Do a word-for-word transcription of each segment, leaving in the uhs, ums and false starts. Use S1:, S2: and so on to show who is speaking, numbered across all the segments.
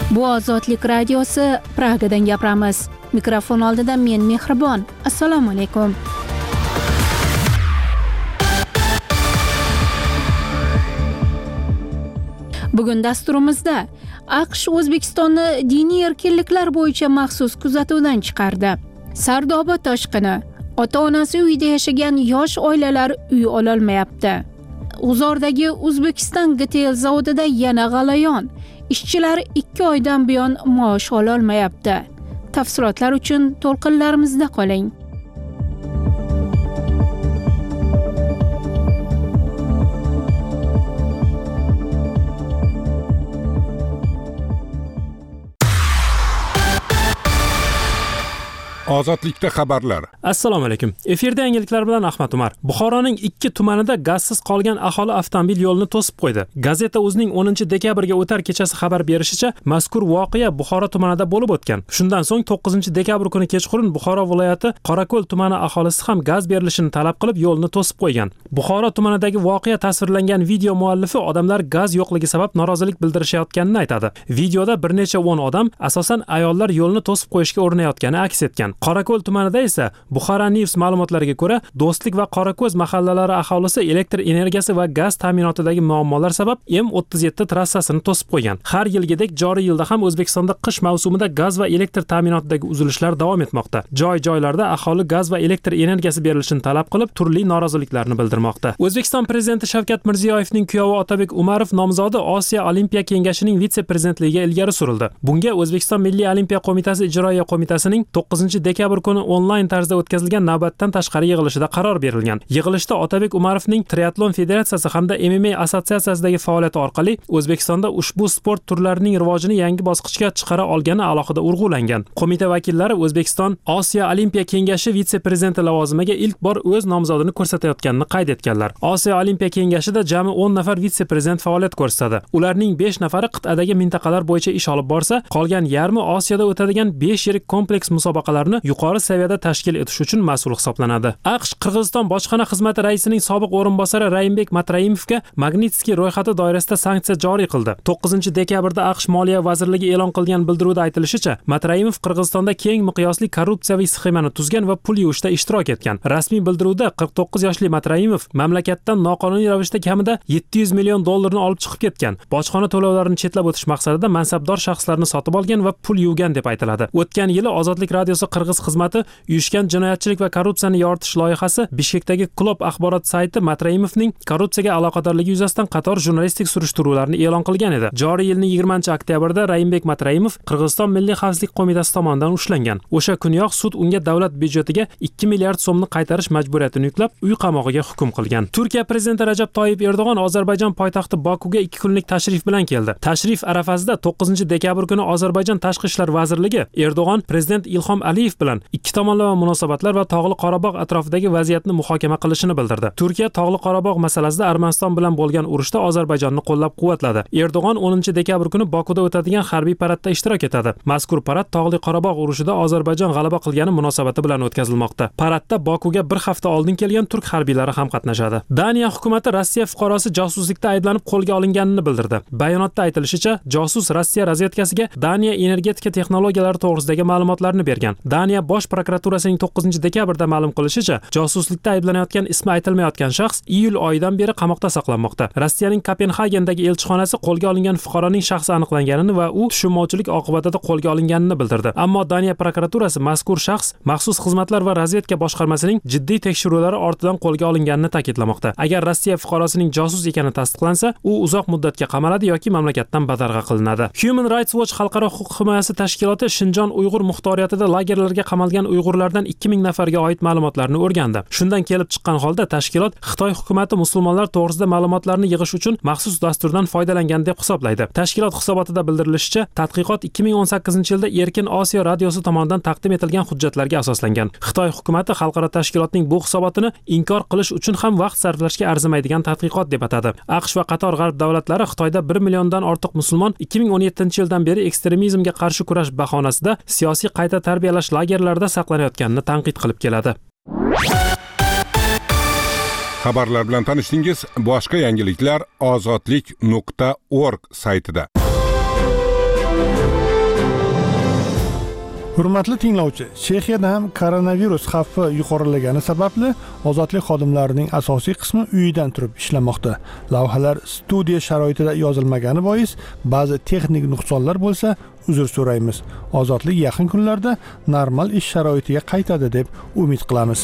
S1: Bu Ozodlik radiosi, Pragadan gapiramiz. Mikrofon oldida men Mehribon. Assalomu alaykum. Bugun dasturimizda AQSh O'zbekistonni diniy erkinliklar bo'yicha maxsus kuzatuvdan chiqardi. Sardoba toshqini. Ota-onasi uyda yashagan yosh oilalar uy ololmayapti. G'uzordagi O'zbekiston G T L zavodida yana g'alayon. Ishchilar ikki oydan buyon maosh ololmayapti. Tafsilotlar uchun to'lqinlarimizda qoling.
S2: Ozodlikda xabarlar.
S3: Assalomu alaykum. Efirda yangiliklar bilan Ahmad Umar. Buxoroning ikki tumanida gazsiz qolgan aholi avtomobil yo'lini to'sib qo'ydi. Gazeta o'zining o'ninchi dekabrga o'tar kechasi xabar berishicha, mazkur voqea Buxoro tumanida bo'lib o'tgan. Shundan so'ng to'qqizinchi dekabr kuni kechqurun Buxoro viloyati Qorako'l tumani aholisi ham gaz berilishini talab qilib yo'lni to'sib qo'ygan. Buxoro tumanidagi voqea tasvirlangan video muallifi odamlar gaz yo'qligi sabab norozilik bildirishayotganini aytadi. Videoda bir necha o'n odam, asosan ayollar yo'lni to'sib qo'yishga urinayotgani aks etgan. Qorako'l tumanida esa Buxoro News ma'lumotlariga ko'ra, Do'stlik va Qorako'z mahallalari aholisi elektr energiyasi va gaz ta'minotidagi muammolar sabab M o'ttiz yetti trassasini to'sib qo'ygan. Har yilgidek joriy yilda ham O'zbekistonda qish mavsumida gaz va elektr ta'minotidagi uzilishlar davom etmoqda. Joy-joylarda aholi gaz va elektr energiyasi berilishini talab qilib, turli noroziliklarni bildirmoqda. O'zbekiston prezidenti Shavkat Mirziyoyevning kuyovi Otabek Umarov nomzodi Osiyo Olimpiya kengashining vitse-prezidentligiga ilgari surildi. Bunga O'zbekiston Milliy olimpiya qo'mitasi ijroiya qo'mitasining to'qqizinchi dekabr kuni onlayn tarzda o'tkazilgan navbatdan tashqari yig'ilishida qaror berilgan. Yig'ilishda Otabek Umarovning Triatlon federatsiyasi hamda M M A assotsiatsiyasidagi faoliyati orqali O'zbekistonda ushbu sport turlarining rivojini yangi bosqichga chiqara olgani alohida urg'ulangan. Qo'mita vakillari O'zbekiston Osiyo Olimpiya kengashi vitse-prezidenti lavozimiga ilk bor o'z nomzodini ko'rsatayotganini qayd etganlar. Osiyo Olimpiya kengashida jami o'n nafar vitse-prezident faoliyat ko'rsatadi. Ularning besh nafari qit'adagi mintaqalar bo'yicha ish olib borsa, qolgan yarmi Osiyoda o'tadigan besh yirik kompleks musobaqalarni yuqori saviyada tashkil etish uchun mas'ul hisoblanadi. AQSh Qirg'iziston bojxona xizmati raisining sobiq o'rinbosari Raimbek Matraimovga Magnitskiy ro'yxati doirasida sanksiya joriy qildi. to'qqizinchi dekabrda AQSh Moliya vazirligi e'lon qilgan bildiruvda aytilishicha, Matraimov Qirg'izistonda keng miqyosli korrupsiyaviy sxemani tuzgan va pul yuvishda ishtirok etgan. Rasmiy bildiruvda qirq to'qqiz yoshli Matraimov mamlakatdan noqonuniy ravishda kamida yetti yuz million dollarni olib chiqib ketgan. Bojxona to'lovlarini chetlab o'tish maqsadida mansabdor shaxslarni sotib olgan va pul yuvgan deb aytiladi. O'tgan yili Ozodlik radiosi Qirg'iz xizmati uyushgan jinoyatchilik va korrupsiyani yoritish loyihasi Bishkekdagi Klub axborot sayti Matraimovning korrupsiyaga aloqadorligi yuzasidan qator jurnalistik surishtiruvlarni e'lon qilgan edi. Joriy yilning yigirmanchi oktyabrda Raimbek Matraimov Qirg'iziston Milliy xavfsizlik qo'mitasi tomonidan ushlangan. O'sha kuniyoq sud unga davlat byudjetiga ikki milliard so'mni qaytarish majburiyatini yuklab, uy qamog'iga hukm qilgan. Turkiya prezidenti Rajab Toyyib Erdo'g'on Ozarbayjon poytaxti Bokuga ikki kunlik tashrif bilan keldi. Tashrif arafasida to'qqizinchi dekabr kuni Ozarbayjon tashqi ishlar vazirligi Erdo'g'on prezident Ilhom Aliyev bilan ikki tomonlama munosabatlar va Tog'li Qorabog' atrofidagi vaziyatni muhokama qilishini bildirdi. Turkiya Tog'li Qorabog' masalasida Armaniston bilan bo'lgan urushda Ozarbayjonni qo'llab-quvvatladi. Erdo'g'on o'ninchi dekabr kuni Bokuda o'tadigan harbiy paradda ishtirok etadi. Mazkur parad Tog'li Qorabog' urushida Ozarbayjon g'alaba qilgani munosabati bilan o'tkazilmoqda. Paradda Bokuga bir hafta oldin kelgan turk harbiylari ham qatnashadi. Daniya hukumatı Rossiya fuqarosi josuslikda ayblanib qo'lga olinganini bildirdi. Bayonotda aytilishicha, josus Rossiya razvedkasiga Daniya energetika texnologiyalari to'g'risidagi ma'lumotlarni bergan. Daniya bosh prokuraturasining to'qqizinchi dekabrda ma'lum qilishicha, josuslikda ayblanayotgan ismi aytilmayotgan shaxs iyul oyidan beri qamoqda saqlanmoqda. Rossiyaning Kopenhagendagi elchixonasi qo'lga olingan fuqaroning shaxsi aniqlanganini va u tushunmovchilik oqibatida qo'lga olinganini bildirdi. Ammo Daniya prokuraturasi mazkur shaxs maxsus xizmatlar va razvedka boshqarmasining jiddiy tekshiruvlari ortidan qo'lga olinganini ta'kidlamoqda. Agar Rossiya fuqarosining josus ekani tasdiqlansa, u uzoq muddatga qamaladi yoki mamlakatdan badarg'a qilinadi. Human Rights Watch xalqaro huquq himoyasi tashkiloti Shinjon Uyg'ur muxtoriyatida lagerlarga qamalgan Uyg'urlardan ikki ming nafarga oid ma'lumotlarni o'rgandi. Shundan kelib chiqqan holda tashkilot Xitoy hukumatı musulmonlar to'g'risida ma'lumotlarni yig'ish uchun maxsus dasturdan foydalangan deb hisoblaydi. Tashkilot hisobotida bildirilishicha, tadqiqot ikki ming o'n sakkizinchi yilda Erkin Osiyo radiosi tomonidan taqdim etilgan hujjatlarga asoslangan. Xitoy hukumatı xalqaro tashkilotning bu hisobotini inkor qilish uchun ham vaqt sarflashga arzimaydigan tadqiqot deb atadi. AQSh va qator g'arb davlatlari Xitoyda bir milliondan ortiq musulmon ikki ming o'n yettinchi yildan beri ekstremizmga qarshi kurash bahonasida siyosiy qayta tarbiyalash lagerlarida saqlanayotganini tanqid qilib keladi.
S2: Xabarlar bilan tanishdingiz. Boshqa yangiliklar ozodlik nuqta org saytida.
S4: Hurmatli tinglovchi, Chexiyada ham koronavirus xavfi yuqorilagani sababli ozodlik xodimlarining asosiy qismi uyidan turib ishlamoqda. Lavhalar studiya sharoitida yozilmagani bois ba'zi texnik nuqsonlar bo'lsa, uzr so'raymiz. Ozodlik yaqin kunlarda normal ish sharoitiga qaytadi deb umid qilamiz.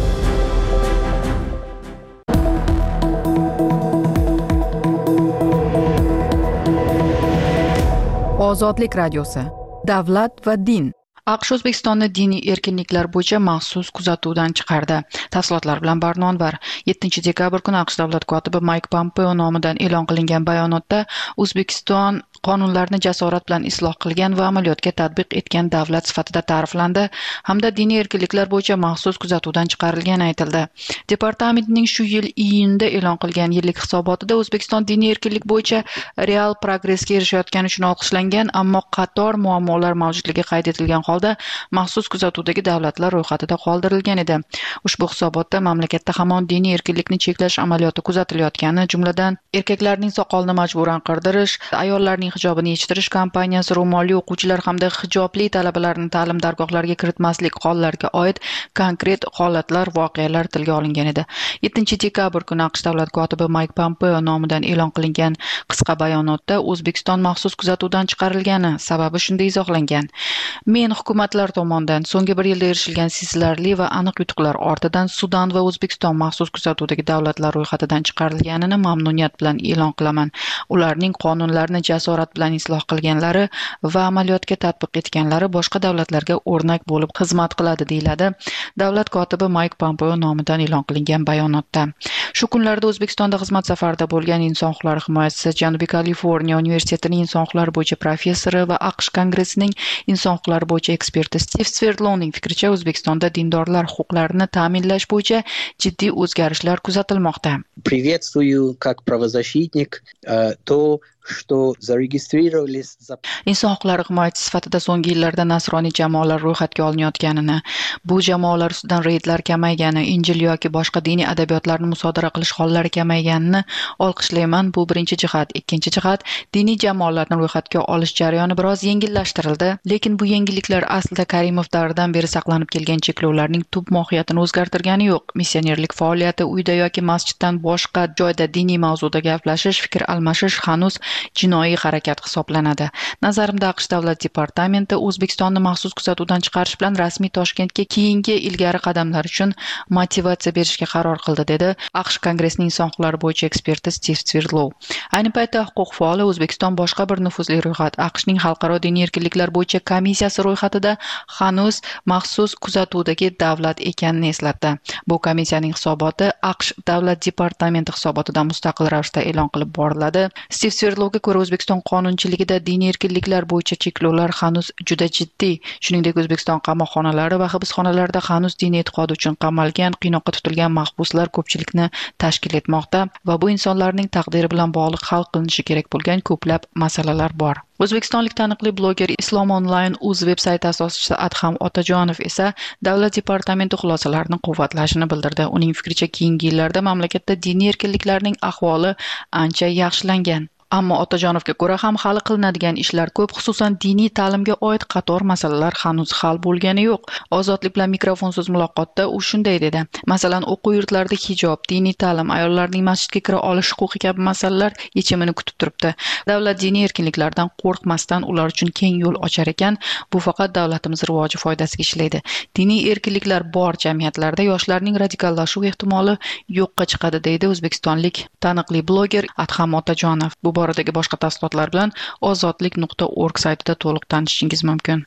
S5: Ozodlik radiosi. Davlat va din. AQSh O'zbekistonni diniy erkinliklar bo'yicha maxsus kuzatuvdan chiqardi. Tafsilotlar bilan Barnonvar. yettinchi dekabr kuni AQSh davlat kotibi Mike Pompeo nomidan e'lon qilingan bayonotda O'zbekiston qonunlarni jasorat bilan isloh qilgan va amaliyotga tatbiq etgan davlat sifatida ta'riflandi hamda diniy erkinliklar bo'yicha maxsus kuzatuvdan chiqarilgani aytildi. Departamentning shu yil iyunda e'lon qilgan yillik hisobotida O'zbekiston diniy erkinlik bo'yicha real progressga erishayotgani uchun olqishlangan, ammo qator muammolar mavjudligi qayd etilgan holda maxsus kuzatuvdagi davlatlar ro'yxatida qoldirilgan edi. Ushbu hisobotda mamlakatda hamon diniy erkinlikni cheklash amaliyoti kuzatilayotgani, jumladan erkaklarning soqolini majburan qirdirish, ayollarning hijobini yechtirish kampaniyasi, ro'molli o'quvchilar hamda hijobli talabalarni ta'lim dargohlariga kiritmaslik hollariga oid konkret holatlar, voqealar tilga olingan edi. yettinchi dekabr kuni AQSh davlat kotibi Mike Pompeo nomidan e'lon qilingan qisqa bayonotda O'zbekiston maxsus kuzatuvdan chiqarilgani sababi shunday izohlangan. Men hukumatlar tomonidan so'nggi bir yilda erishilgan sezilarli va aniq yutuqlar ortidan Sudan va O'zbekiston maxsus kuzatuvdagi davlatlar ro'yxatidan chiqarilganini mamnuniyat bilan e'lon qilaman. Ularning qonunlarni jasorat bilan isloh qilganlari va amaliyotga tatbiq etganlari boshqa davlatlarga o'rnak bo'lib xizmat qiladi, deyiladi davlat kotibi Mike Pompeo nomidan e'lon qilingan bayonotda. Shu kunlarda O'zbekistonda xizmat safarida bo'lgan inson huquqlari himoyachisi, Janubiy Kaliforniya universitetining inson huquqlari bo'yicha professori va AQSh kongressining inson huquqlari bo'yicha eksperti Steve Sverdlovning fikricha, O'zbekistonda dindorlar huquqlarini ta'minlash bo'yicha jiddiy o'zgarishlar kuzatilmoqda.
S6: Приветствую как правозащитник то, что зарегистрировались за
S5: Inson huquqlari himoyachisi sifatida so'nggi yillarda nasroniy jamoalar ro'yxatga olinayotganini, bu jamoalar ustidan reydlar kamaygani, Injil yoki boshqa diniy adabiyotlarni musodara qilish hollari kamayganini olqishlayman. Bu birinchi jihat. Ikkinchi jihat, diniy jamoalarni ro'yxatga olish jarayoni biroz yengillashtirildi, lekin bu yengilliklar aslida Karimov davridan beri saqlanib kelgan cheklovlarning tub mohiyatini o'zgartirgani yo'q. Missionerlik faoliyati, uyda yoki masjiddan boshqa joyda diniy mavzuda gaplashish, fikr almashish hanuz jinoiy harakat hisoblanadi. Nazarimda AQSh davlat departamenti O'zbekistonni maxsus kuzatuvdan chiqarish bilan rasmiy Toshkentga keyingi ilgari qadamlar uchun motivatsiya berishga qaror qildi, dedi AQSh kongressining inson huquqlari bo'yicha eksperti Steve Sverdlov. Ayni paytda huquq faoli O'zbekiston boshqa bir nufuzli ro'yxat, AQShning xalqaro diniy erkinliklar bo'yicha komissiyasi ro'yxatida hanuz maxsus kuzatuvdagi davlat ekanini eslatdi. Bu komissiyaning hisoboti AQSh davlat departamenti hisobotidan mustaqil ravishda e'lon qilib boriladi. Steve Sverdlovga ko'ra, O'zbekiston qonunchiligida diniy erkinliklar bo'yicha cheklovlar hanuz juda jiddiy. Shuningdek, O'zbekiston qamoqxonalari va hibsxonalarida hanuz diniy e'tiqodi uchun qamalgan, qiynoqqa tutilgan mahbuslar ko'pchilikni tashkil etmoqda va bu insonlarning taqdiri bilan bog'liq hal qilinishi kerak bo'lgan ko'plab masalalar bor. O'zbekistonlik taniqli bloger Islom Online uz veb-sayti asoschisi Adham Otajonov esa davlat departamenti xulosalarini quvvatlashini bildirdi. Uning fikricha, keyingi yillarda mamlakatda diniy erkinliklarning ahvoli ancha yaxshilangan. Ammo Otajonovga ko'ra ham hali qilinadigan ishlar ko'p, xususan diniy ta'limga oid qator masalalar hanuz hal bo'lgani yo'q. Ozodlik bilan mikrofonsiz muloqotda u shunday dedi. Masalan, o'quv yurtlarida hijob, diniy ta'lim, ayollarning masjidga kira olish huquqi kabi masalalar yechimini kutib turibdi. Davlat diniy erkinliklardan qo'rqmasdan ular uchun keng yo'l ochar ekan. Bu faqat davlatimiz rivoji foydasiga ishlaydi. Diniy erkinliklar bor jamiyatlarda yoshlarning radikallashuv ehtimoli yo'qqa chiqadi, deydi o'zbekistonlik taniqli bloger Adham Otajonov. Bu boradagi boshqa tafsilotlar bilan ozodlik nuqta org saytida to'liq tanishishingiz mumkin.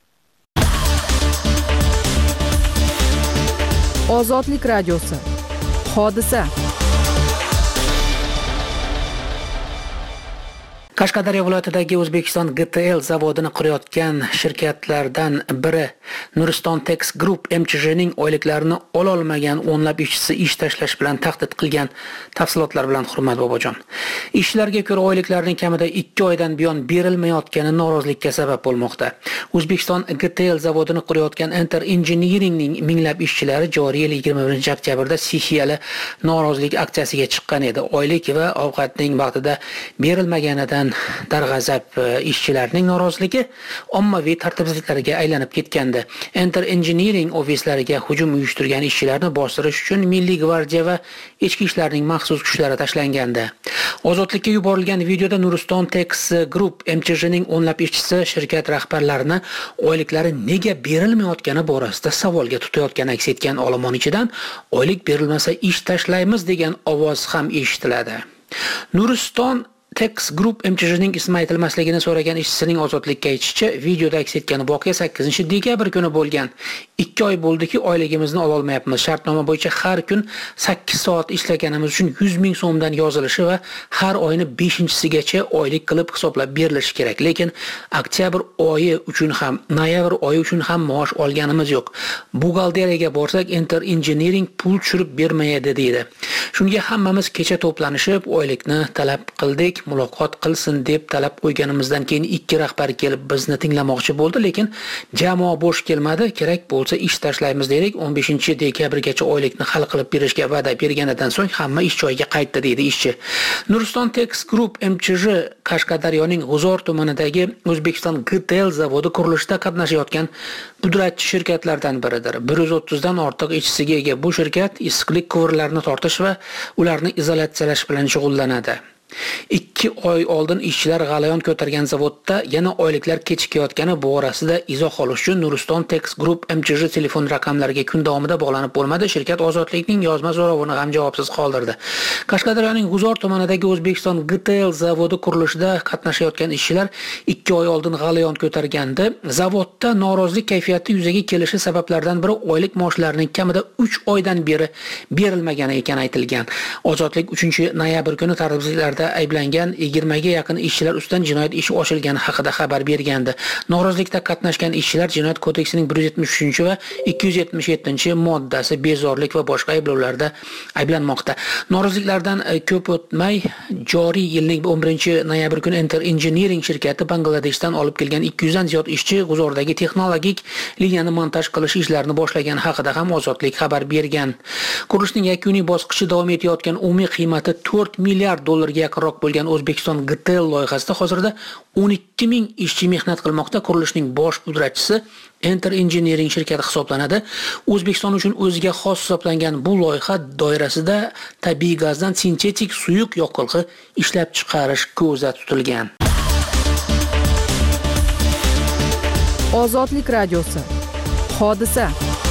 S7: Ozodlik radiosi. Hodisa.
S8: Qashqadaryo viloyatidagi O'zbekiston G T L zavodini qurayotgan shirkatlardan biri Nuriston Tex Group M Ch J'ning oyliklarini ola olmagan o'nlab ishchisi ish tashlash bilan tahdid qilgan. Tafsilotlar bilan Hurmat Bobojon. Ishchilarga ko'ra oyliklarning kamida ikki oydan buyon berilmayotgani norozilikka sabab bo'lmoqda. O'zbekiston G T L zavodini qurayotgan Enter Engineeringning minglab ishchilari joriy yil yigirma birinchi oktyabrda sessiyali norozilik aksiyasiga chiqqan edi. Oylik va ovqatning vaqtida berilmaganidan darg'azab ishchilarning noroziligi ommaviy tartibsizliklarga aylanib ketgandi. Enter Engineering ofislariga hujum uyushtirgan ishchilarni bostirish uchun Milliy gvardiya va ichki ishlarning maxsus kuchlari tashlangandi. Ozodlikka yuborilgan videoda Nuriston Tex Group M Ch J'ning o'nlab ishchisi shirkat rahbarlarini oyliklari nega berilmayotgani borasida savolga tutayotgani aks etgan olomon ichidan oylik berilmasa ish tashlaymiz degan ovoz ham eshitiladi. Nuriston Tex Group M Ch J'ning ismi aytilmasligini so'ragan ishchisining ozodlikka aytishicha, videoda aks etgan voqea sakkizinchi dekabr kuni bo'lgan. ikki oy bo'ldiki, oyligimizni ola olmayapmiz. Shartnoma bo'yicha har kun sakkiz soat ishlaganimiz uchun yuz ming so'mdan yozilishi va har oyni beshinchisigacha oylik qilib hisoblab berilishi kerak. Lekin oktyabr oyi uchun ham, noyabr oyi uchun ham maosh olganimiz yo'q. Buxgalteriyaga borsak, Enter Engineering pul tushirib bermaydi deydi. Shunga hammamiz kecha to'planishib, oylikni talab qildik. Muloqot qilsin deb talab qo'yganimizdan keyin ikki rahbar kelib bizni tinglamoqchi bo'ldi, lekin jamoa bo'sh kelmadi. Kerak bo'lsa ish tashlaymiz dedik. o'n beshinchi dekabrgacha oylikni hal qilib berishga va'da berganidan so'ng hamma ish joyiga qaytdi deydi ishchi. Nuriston Tex Group M Ch J Qashqadaryoning G'uzor tumanidagi O'zbekiston G T L zavodi qurilishida qatnashayotgan pudratchi shirkatlardan biridir. bir yuz o'ttizdan ortiq ishchisiga ega bu shirkat issiqlik quvurlarini tortish va ularni izolyatsiyalash bilan shug'ullanadi. ikki oy oldin ishchilar g'alayon ko'targan zavodda yana oyliklar kechikayotgani borasida izoh olish uchun Nuriston Tex Group M Ch J telefon raqamlariga kun davomida bog'lanib bo'lmadi. Shirkat ozodlikning yozma so'rovini ham javobsiz qoldirdi. Qashqadaryoning G'uzor tumanidagi O'zbekiston G T L zavodi qurilishida qatnashayotgan ishchilar ikki oy oldin g'alayon ko'targandi. Zavodda norozilik kayfiyati yuzaga kelishi sabablaridan biri oylik maoshlarining kamida uch oydan beri berilmagani ekani aytilgan. Ozodlik uchinchi noyabr kuni tartibsizliklarda ayblangan yigirmaga yaqin ishchilar ustidan jinoyat ishi ochilgani haqida xabar bergandi. Norozilikda qatnashgan ishchilar Jinoyat kodeksining bir yuz yetmish uchinchi va ikki yuz yetmish yettinchi moddasi bezorilik va boshqa ayblovlarda ayblanmoqda. Noroziliklardan ko'p o'tmay joriy yilning o'n birinchi noyabr kuni Enter Engineering shirkati Bangladeshdan olib kelgan ikki yuzdan ziyod ishchi G'uzordagi texnologik liniyani montaj qilish ishlarini boshlagani haqida ham Ozodlik xabar bergan. Qurilishning yakuniy bosqichi davom etayotgan, umumiy qiymati to'rt milliard dollarga yaqinroq bo'lgan O'zbekiston G T L loyihasida hozirda o'n ikki ming ishchi mehnat qilmoqda. Qurilishning bosh pudratchisi Enter Engineering shirkati hisoblanadi. O'zbekiston uchun o'ziga xos hisoblangan bu loyiha doirasida tabiiy gazdan sintetik suyuq yoqilg'i ishlab chiqarish ko'zda tutilgan.
S7: Ozodlik radiosi. Hodisa.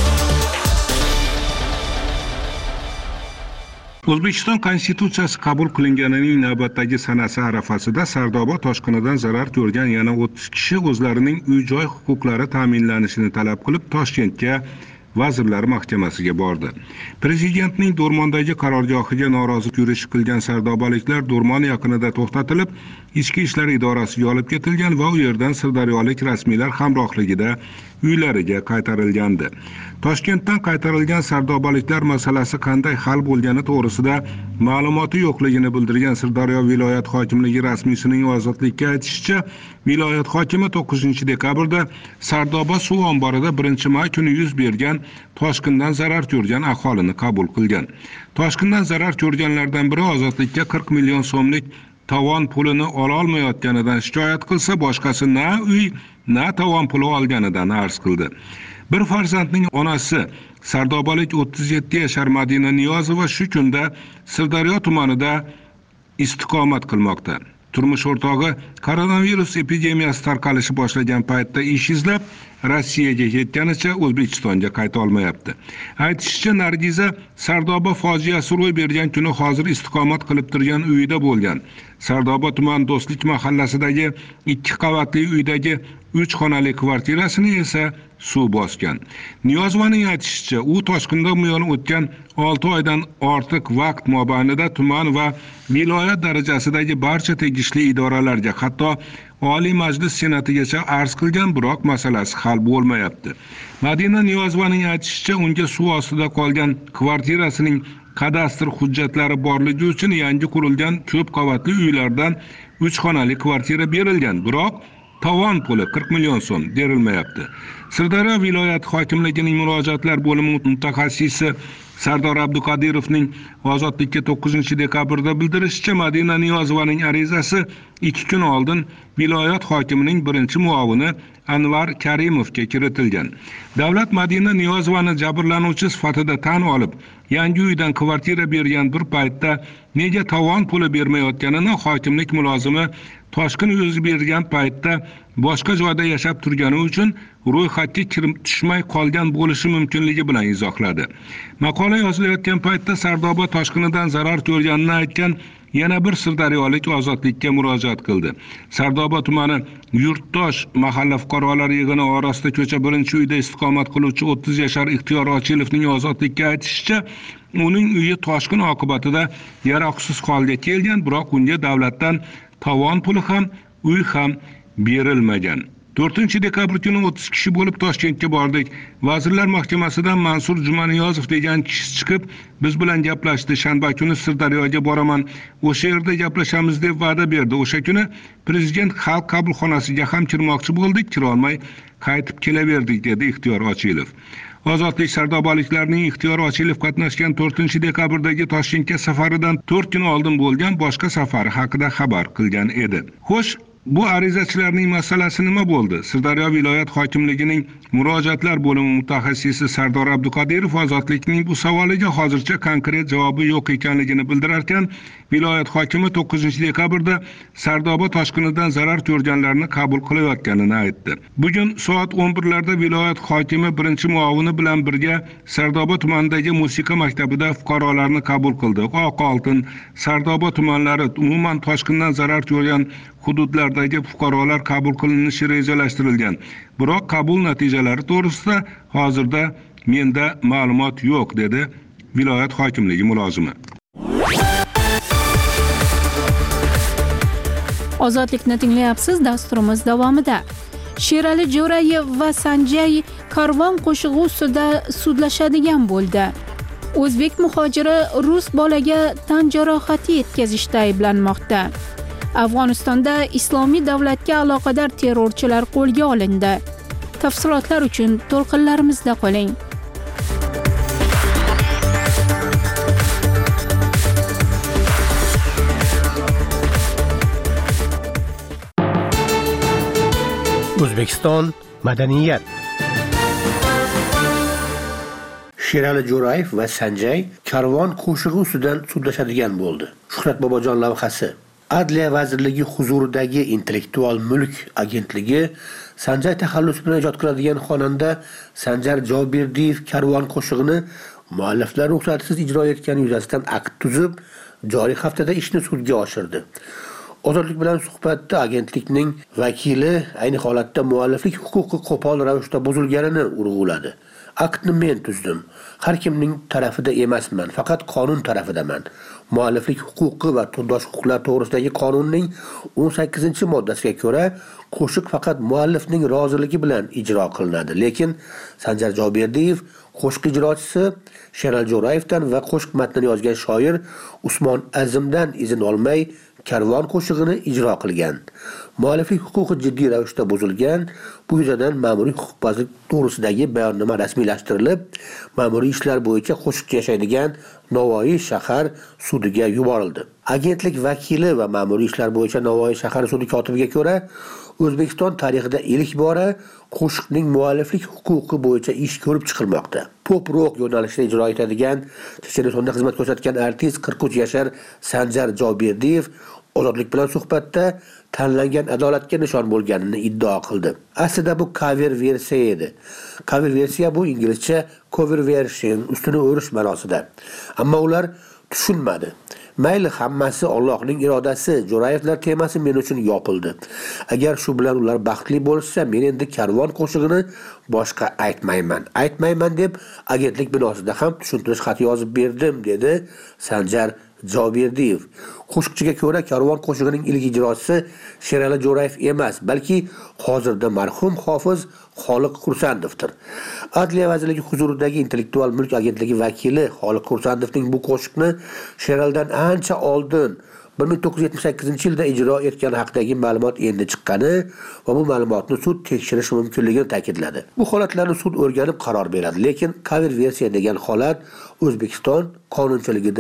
S2: O'zbekiston Konstitutsiyasi qabul qilinganining navbatdagi sanasi arafasida Sardoba toshqinidan zarar ko'rgan yana o'ttiz kishi o'zlarining uy-joy huquqlari ta'minlanishini talab qilib Toshkentga Vazirlar Mahkamasiga bordi. Prezidentning Do'rmondagi qarorgohiga norozilik yurishi qilgan sardobaliklar Do'rmon yaqinida to'xtatilib, Ichki ishlar idorasiga olib ketilgan va u yerdan sirdaryolik rasmiylar hamrohligida uylariga qaytarilgandi. Toshkentdan qaytarilgan sardobaliklar masalasi qanday hal bo'lgani to'g'risida ma'lumoti yo'qligini bildirgan Sirdaryo viloyat hokimligi rasmiysining Ozodlikka aytishicha, viloyat hokimi to'qqizinchi dekabrda Sardoba suv omborida birinchi may kuni yuz bergan toshqindan zarar ko'rgan aholini qabul qilgan. Toshqindan zarar ko'rganlardan biri Ozodlikka qirq million so'mlik tovon pulini ola olmayotganidan shikoyat qilsa, boshqasi na uy, na tovon puli olganidan arz qildi. Bir farzandning onasi Sardobalik o'ttiz yetti yashar Madina Niyozova shu kunda Sirdaryo tumanida istiqomat qilmoqda. Turmush o'rtog'i koronavirus epidemiyasi tarqalishi boshlagan paytda ish izlab Rossiyaga yetganicha O'zbekistonga qayta olmayapti. Aytishicha, Nargiza Sardoba fojiasi ro'y bergan kuni hozir istiqomat qilib turgan uyida bo'lgan. Sardoba tuman Do'stlik mahallasidagi ikki qavatli uydagi uch xonali kvartirasini esa suv bosgan. Niyozovaning aytishicha, u toshqindan buyon o'tgan olti oydan ortiq vaqt mobaynida tuman va viloyat darajasidagi barcha tegishli idoralarga, hatto Oliy Majlis Senatigacha arz qilgan, biroq masalasi hal bo'lmayapti. Madina Niyozovaning aytishicha, unga suv ostida qolgan kvartirasining kadastr hujjatlari borligi uchun yangi qurilgan ko'p qavatli uylardan uch xonali kvartira berilgan, biroq tovon puli qirq million so'm berilmayapti. Sirdaryo viloyat hokimligining murojaatlar bo'limi mutaxassisi Sardor Abduqadirovning Ozodlikka to'qqizinchi dekabrda bildirishicha, Madina Niyozovaning arizasi ikki kun oldin viloyat hokimining birinchi muavini Anvar Karimovga kiritilgan. Davlat Madina Niyozovani jabrlanuvchi sifatida tan olib, yangi uydan kvartira bergan bir paytda nega tovon puli bermayotganini hokimlik mulozimi toshqin yuz bergan paytda boshqa joyda yashab turgani uchun ro'yxatga kirib tushmay qolgan bo'lishi mumkinligi bilan izohladi. Maqola yozilayotgan paytda Sardoba toshqinidan zarar ko'rganini aytgan yana bir sirdaryolik ozodlikka murojaat qildi. Sardoba tumani Yurtdosh mahalla fuqarolar yig'ini orasida ko'cha birinchi uyda istiqomat qiluvchi o'ttiz yashar Ixtiyor Ochilovning ozodlikka aytishicha, uning uyi toshqin oqibatida yaroqsiz holga kelgan, biroq unga davlatdan tovon puli ham, uy ham berilmagan. to'rtinchi dekabr kuni o'ttiz kishi bo'lib Toshkentga bordik. Vazirlar Mahkamasidan Mansur Jumaniyozov degan kishi chiqib, biz bilan gaplashdi. Shanba kuni Sirdaryoga boraman, o'sha yerda gaplashamiz deb va'da berdi. O'sha kuni prezident xalq qabulxonasiga ham kirmoqchi bo'ldik, kira olmay qaytib kelaverdik, dedi Ixtiyor Ochilov. Ozodlik sardobaliklarning Ixtiyor Ochilov qatnashgan to'rtinchi dekabrdagi Toshkentga safaridan to'rt kun oldin bo'lgan boshqa safari haqida xabar qilgan edi. Xo'sh, bu arizachilarning masalasi nima bo'ldi? Sirdaryo viloyat hokimligining murojaatlar bo'limi mutaxassisi Sardor Abduqodirov ozodlikning bu savoliga hozircha konkret javobi yo'q ekanligini bildirarkan, viloyat hokimi to'qqizinchi dekabrda Sardoba toshqinidan zarar ko'rganlarni qabul qilayotganini aytdi. Bugun soat o'n birlarda viloyat hokimi birinchi muavini bilan birga Sardoba tumanidagi musiqa maktabida fuqarolarni qabul qildi. Oqoltin, Sardoba tumanlari umuman toshqindan zarar ko'rgan hududlardagi fuqarolar qabul qilinishi rejalashtirilgan. Biroq qabul natijalari to'g'risida hozirda menda ma'lumot yo'q, dedi viloyat hokimligi mulozimi.
S1: Ozodlikni tinglayapsiz, dasturimiz davomida. Sherali Jo'rayev va Sanjay Karvon qo'shig'i ustida sudlashadigan bo'ldi. O'zbek muhojiri rus bolaga tan jarohati yetkazishda ayblanmoqda. Afg'onistonda Islomiy davlatga aloqador terrorchilar qo'lga olindi. Tafsilotlar uchun to'lqinlarimizda qoling.
S9: O'zbekiston madaniyat. Sherali Jo'rayev va Sanjay Karvon qo'shig'i ustidan sudlashadigan bo'ldi. Shuhrat Bobojon lavhasi. Adliya vazirligi huzuridagi Intellektual mulk agentligi Sanjay taxallusi bilan ijod qiladigan xonanda Sanjar Joberdiyev Karvon qo'shig'ini mualliflar ruxsatisiz ijro etgani yuzasidan akt tuzib, joriy haftada ishni sudga oshirdi. Ozodlik bilan suhbatda agentlikning vakili ayni holatda mualliflik huquqi qo'pol ravishda buzilganini urg'uladi. Aktni men tuzdim. Har kimning tarafida emasman, faqat qonun tarafidaman. Mualliflik huquqi va turdosh huquqlar to'g'risidagi qonunning o'n sakkizinchi moddasiga ko'ra qo'shiq faqat muallifning roziligi bilan ijro qilinadi. Lekin Sanjar Joberdiyev qo'shiq ijrochisi Sherali Jo'rayevdan va qo'shiq matnini yozgan shoir Usmon Azimdan izn olmay Karvon qo'shig'ini ijro qilgan. Mualliflik huquqi jiddiy ravishda buzilgan. Bu yuzasidan ma'muriy huquqbozlik to'g'risidagi bayonnoma rasmiylashtirilib, ma'muriy ishlar bo'yicha qo'shiqchi yashaydigan Navoiy shahar sudiga yuborildi. Agentlik vakili va ma'muriy ishlar bo'yicha Navoiy shahar sudi kotibiga ko'ra, O'zbekiston tarixida ilk bora qo'shiqning mualliflik huquqi bo'yicha ish ko'rib chiqilmoqda. Pop rock yo'nalishida ijro etadigan, Chechenistonda xizmat ko'rsatgan artist qirq uch yashar Sanjar Joberdiyev Ozodlik bilan suhbatda tanlangan adolatga nishon bo'lganini iddao qildi. Aslida bu cover versiya edi. Cover versiya bu inglizcha cover version, ustini o'rish ma'nosida. Ammo ular tushunmadi. Mayli, hammasi Allohning irodasi. Jo'rayevlar temasi men uchun yopildi. Agar shu bilan ular baxtli bo'lsa, men endi Karvon qo'shig'ini boshqa aytmayman. Aytmayman deb agentlik binosida ham tushuntirish xat yozib berdim, dedi Sanjar Joberdiyev. Qo'shiqchiga ko'ra Karvon qo'shig'ining ilk ijrochisi Sherali Jo'rayev emas, balki hozirda marhum hofiz Xoliq Qursandovdir. Adliya vazirligi huzuridagi Intellektual mulk agentligi vakili Xoliq Qursandovning bu qo'shiqni Sheralidan ancha oldin bir ming to'qqiz yuz yetmish sakkizinchi yilda ijro etgani haqidagi ma'lumot endi chiqqani va bu ma'lumotni sud tekshirishi mumkinligini ta'kidladi. Bu holatlarni sud o'rganib qaror beradi, lekin cover versiya degan holat O'zbekiston qonunchiligida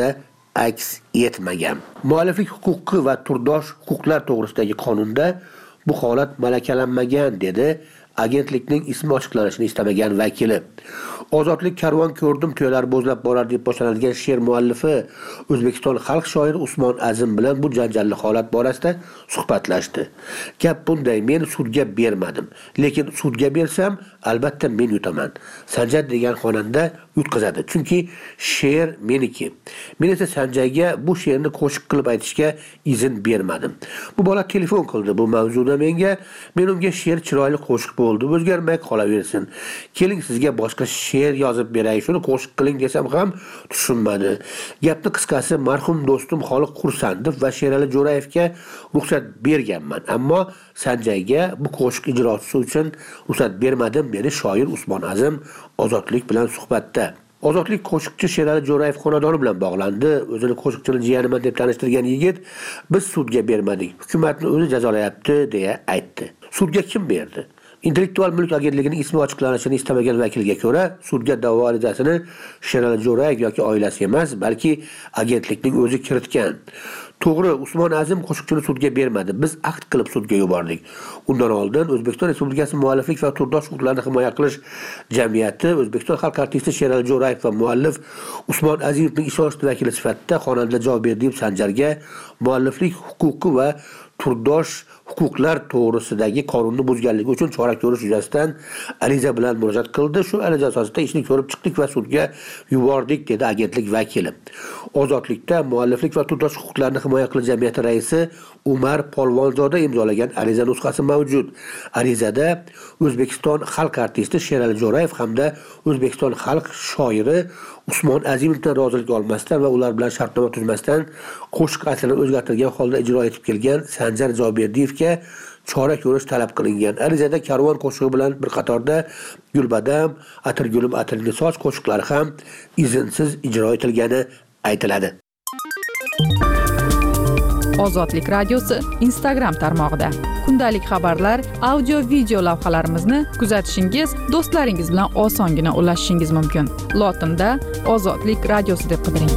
S9: aks etmagan. Mualliflik huquqi va turdosh huquqlar to'g'risidagi qonunda bu holat malakalanmagan, dedi agentlikning ismi ochiqlanishini istamagan vakili. Ozodlik karvon ko'rdim, tuyalar bo'zlab borar deb boshlanadigan she'r muallifi O'zbekiston xalq shoiri Usmon Azim bilan bu janjalli holat borasida suhbatlashdi. Gap bunday: men sudga bermadim, lekin sudga bersam albatta men yutaman. Sanjay degan xonanda yutqazadi, chunki she'r meniki. Men esa Sanjayga bu she'rni qo'shiq qilib aytishga izn bermadim. Bu bola telefon qildi bu mavzuda menga. Men unga she'r chiroyli qo'shiq bo'ldi, o'zgarmay qolaversin. Keling sizga boshqa she'r yozib beray, shuni qo'shiq qiling desam ham tushunmadi. Gapni qisqasi, marhum do'stim Xoliq Xursandov va Sherali Jo'rayevga ruxsat berganman, ammo Sanjayga bu qo'shiq ijrosi uchun ruxsat bermadim, dedi shoir Usmon Azim Ozodlik bilan suhbatda. Ozodlik qo'shiqchi Sherali Jo'rayev xonadoni bilan bog'landi. O'zini qo'shiqchini jiyaniman deb tanishtirgan yigit biz sudga bermadik, hukumatni o'zi jazolayapti deya aytdi. Sudga kim berdi? Intellektual mulk agentligining ismi ochiqlanishini istamagan vakilga ko'ra, sudga da'vo arizasini Sherali Jo'rayev yoki oilasi emas, balki agentlikning o'zi kiritgan. To'g'ri, Usmon Azim qo'shiqchini sudga bermadi. Biz aqd qilib sudga yubordik. Undan oldin O'zbekiston Respublikasi mualliflik va turdosh huquqlarini himoya qilish jamiyati O'zbekiston xalq artisti Sherali Jo'rayev va muallif Usmon Azimovning ishonchli vakili sifatida xonanda Javoberdiyev Sanjarga mualliflik huquqi va turdosh huquqlar to'g'risidagi qonunni buzganligi uchun chora ko'rish yuzasidan ariza bilan murojaat qildi. Shu ariza asosida ishni ko'rib chiqdik va sudga yubordik, dedi agentlik vakili. Ozodlikda mualliflik va turdosh huquqlarini himoya qilish jamiyati raisi Umar Polvonzoda imzolagan ariza nusxasi mavjud. Arizada O'zbekiston xalq artisti Sherali Jo'rayev hamda O'zbekiston xalq shoiri Usmon Azimovdan rozilik olmasdan va ular bilan shartnoma tuzmasdan qo'shiq aslini o'zgartirgan holda ijro etib kelgan Sanjar Javorberdiyevga chora ko'rish talab qilingan. Arizada karvon qo'shig'i bilan bir qatorda Gulbadam, Atirgulim Atirni soch qo'shiqlari ham izinsiz ijro etilgani aytiladi.
S7: Ozodlik radiosi Instagram tarmog'ida kundalik xabarlar, audio video lavhalarimizni kuzatishingiz, do'stlaringiz bilan osongina ulashishingiz mumkin. Lotinda Ozodlik radiosi deb qidiring.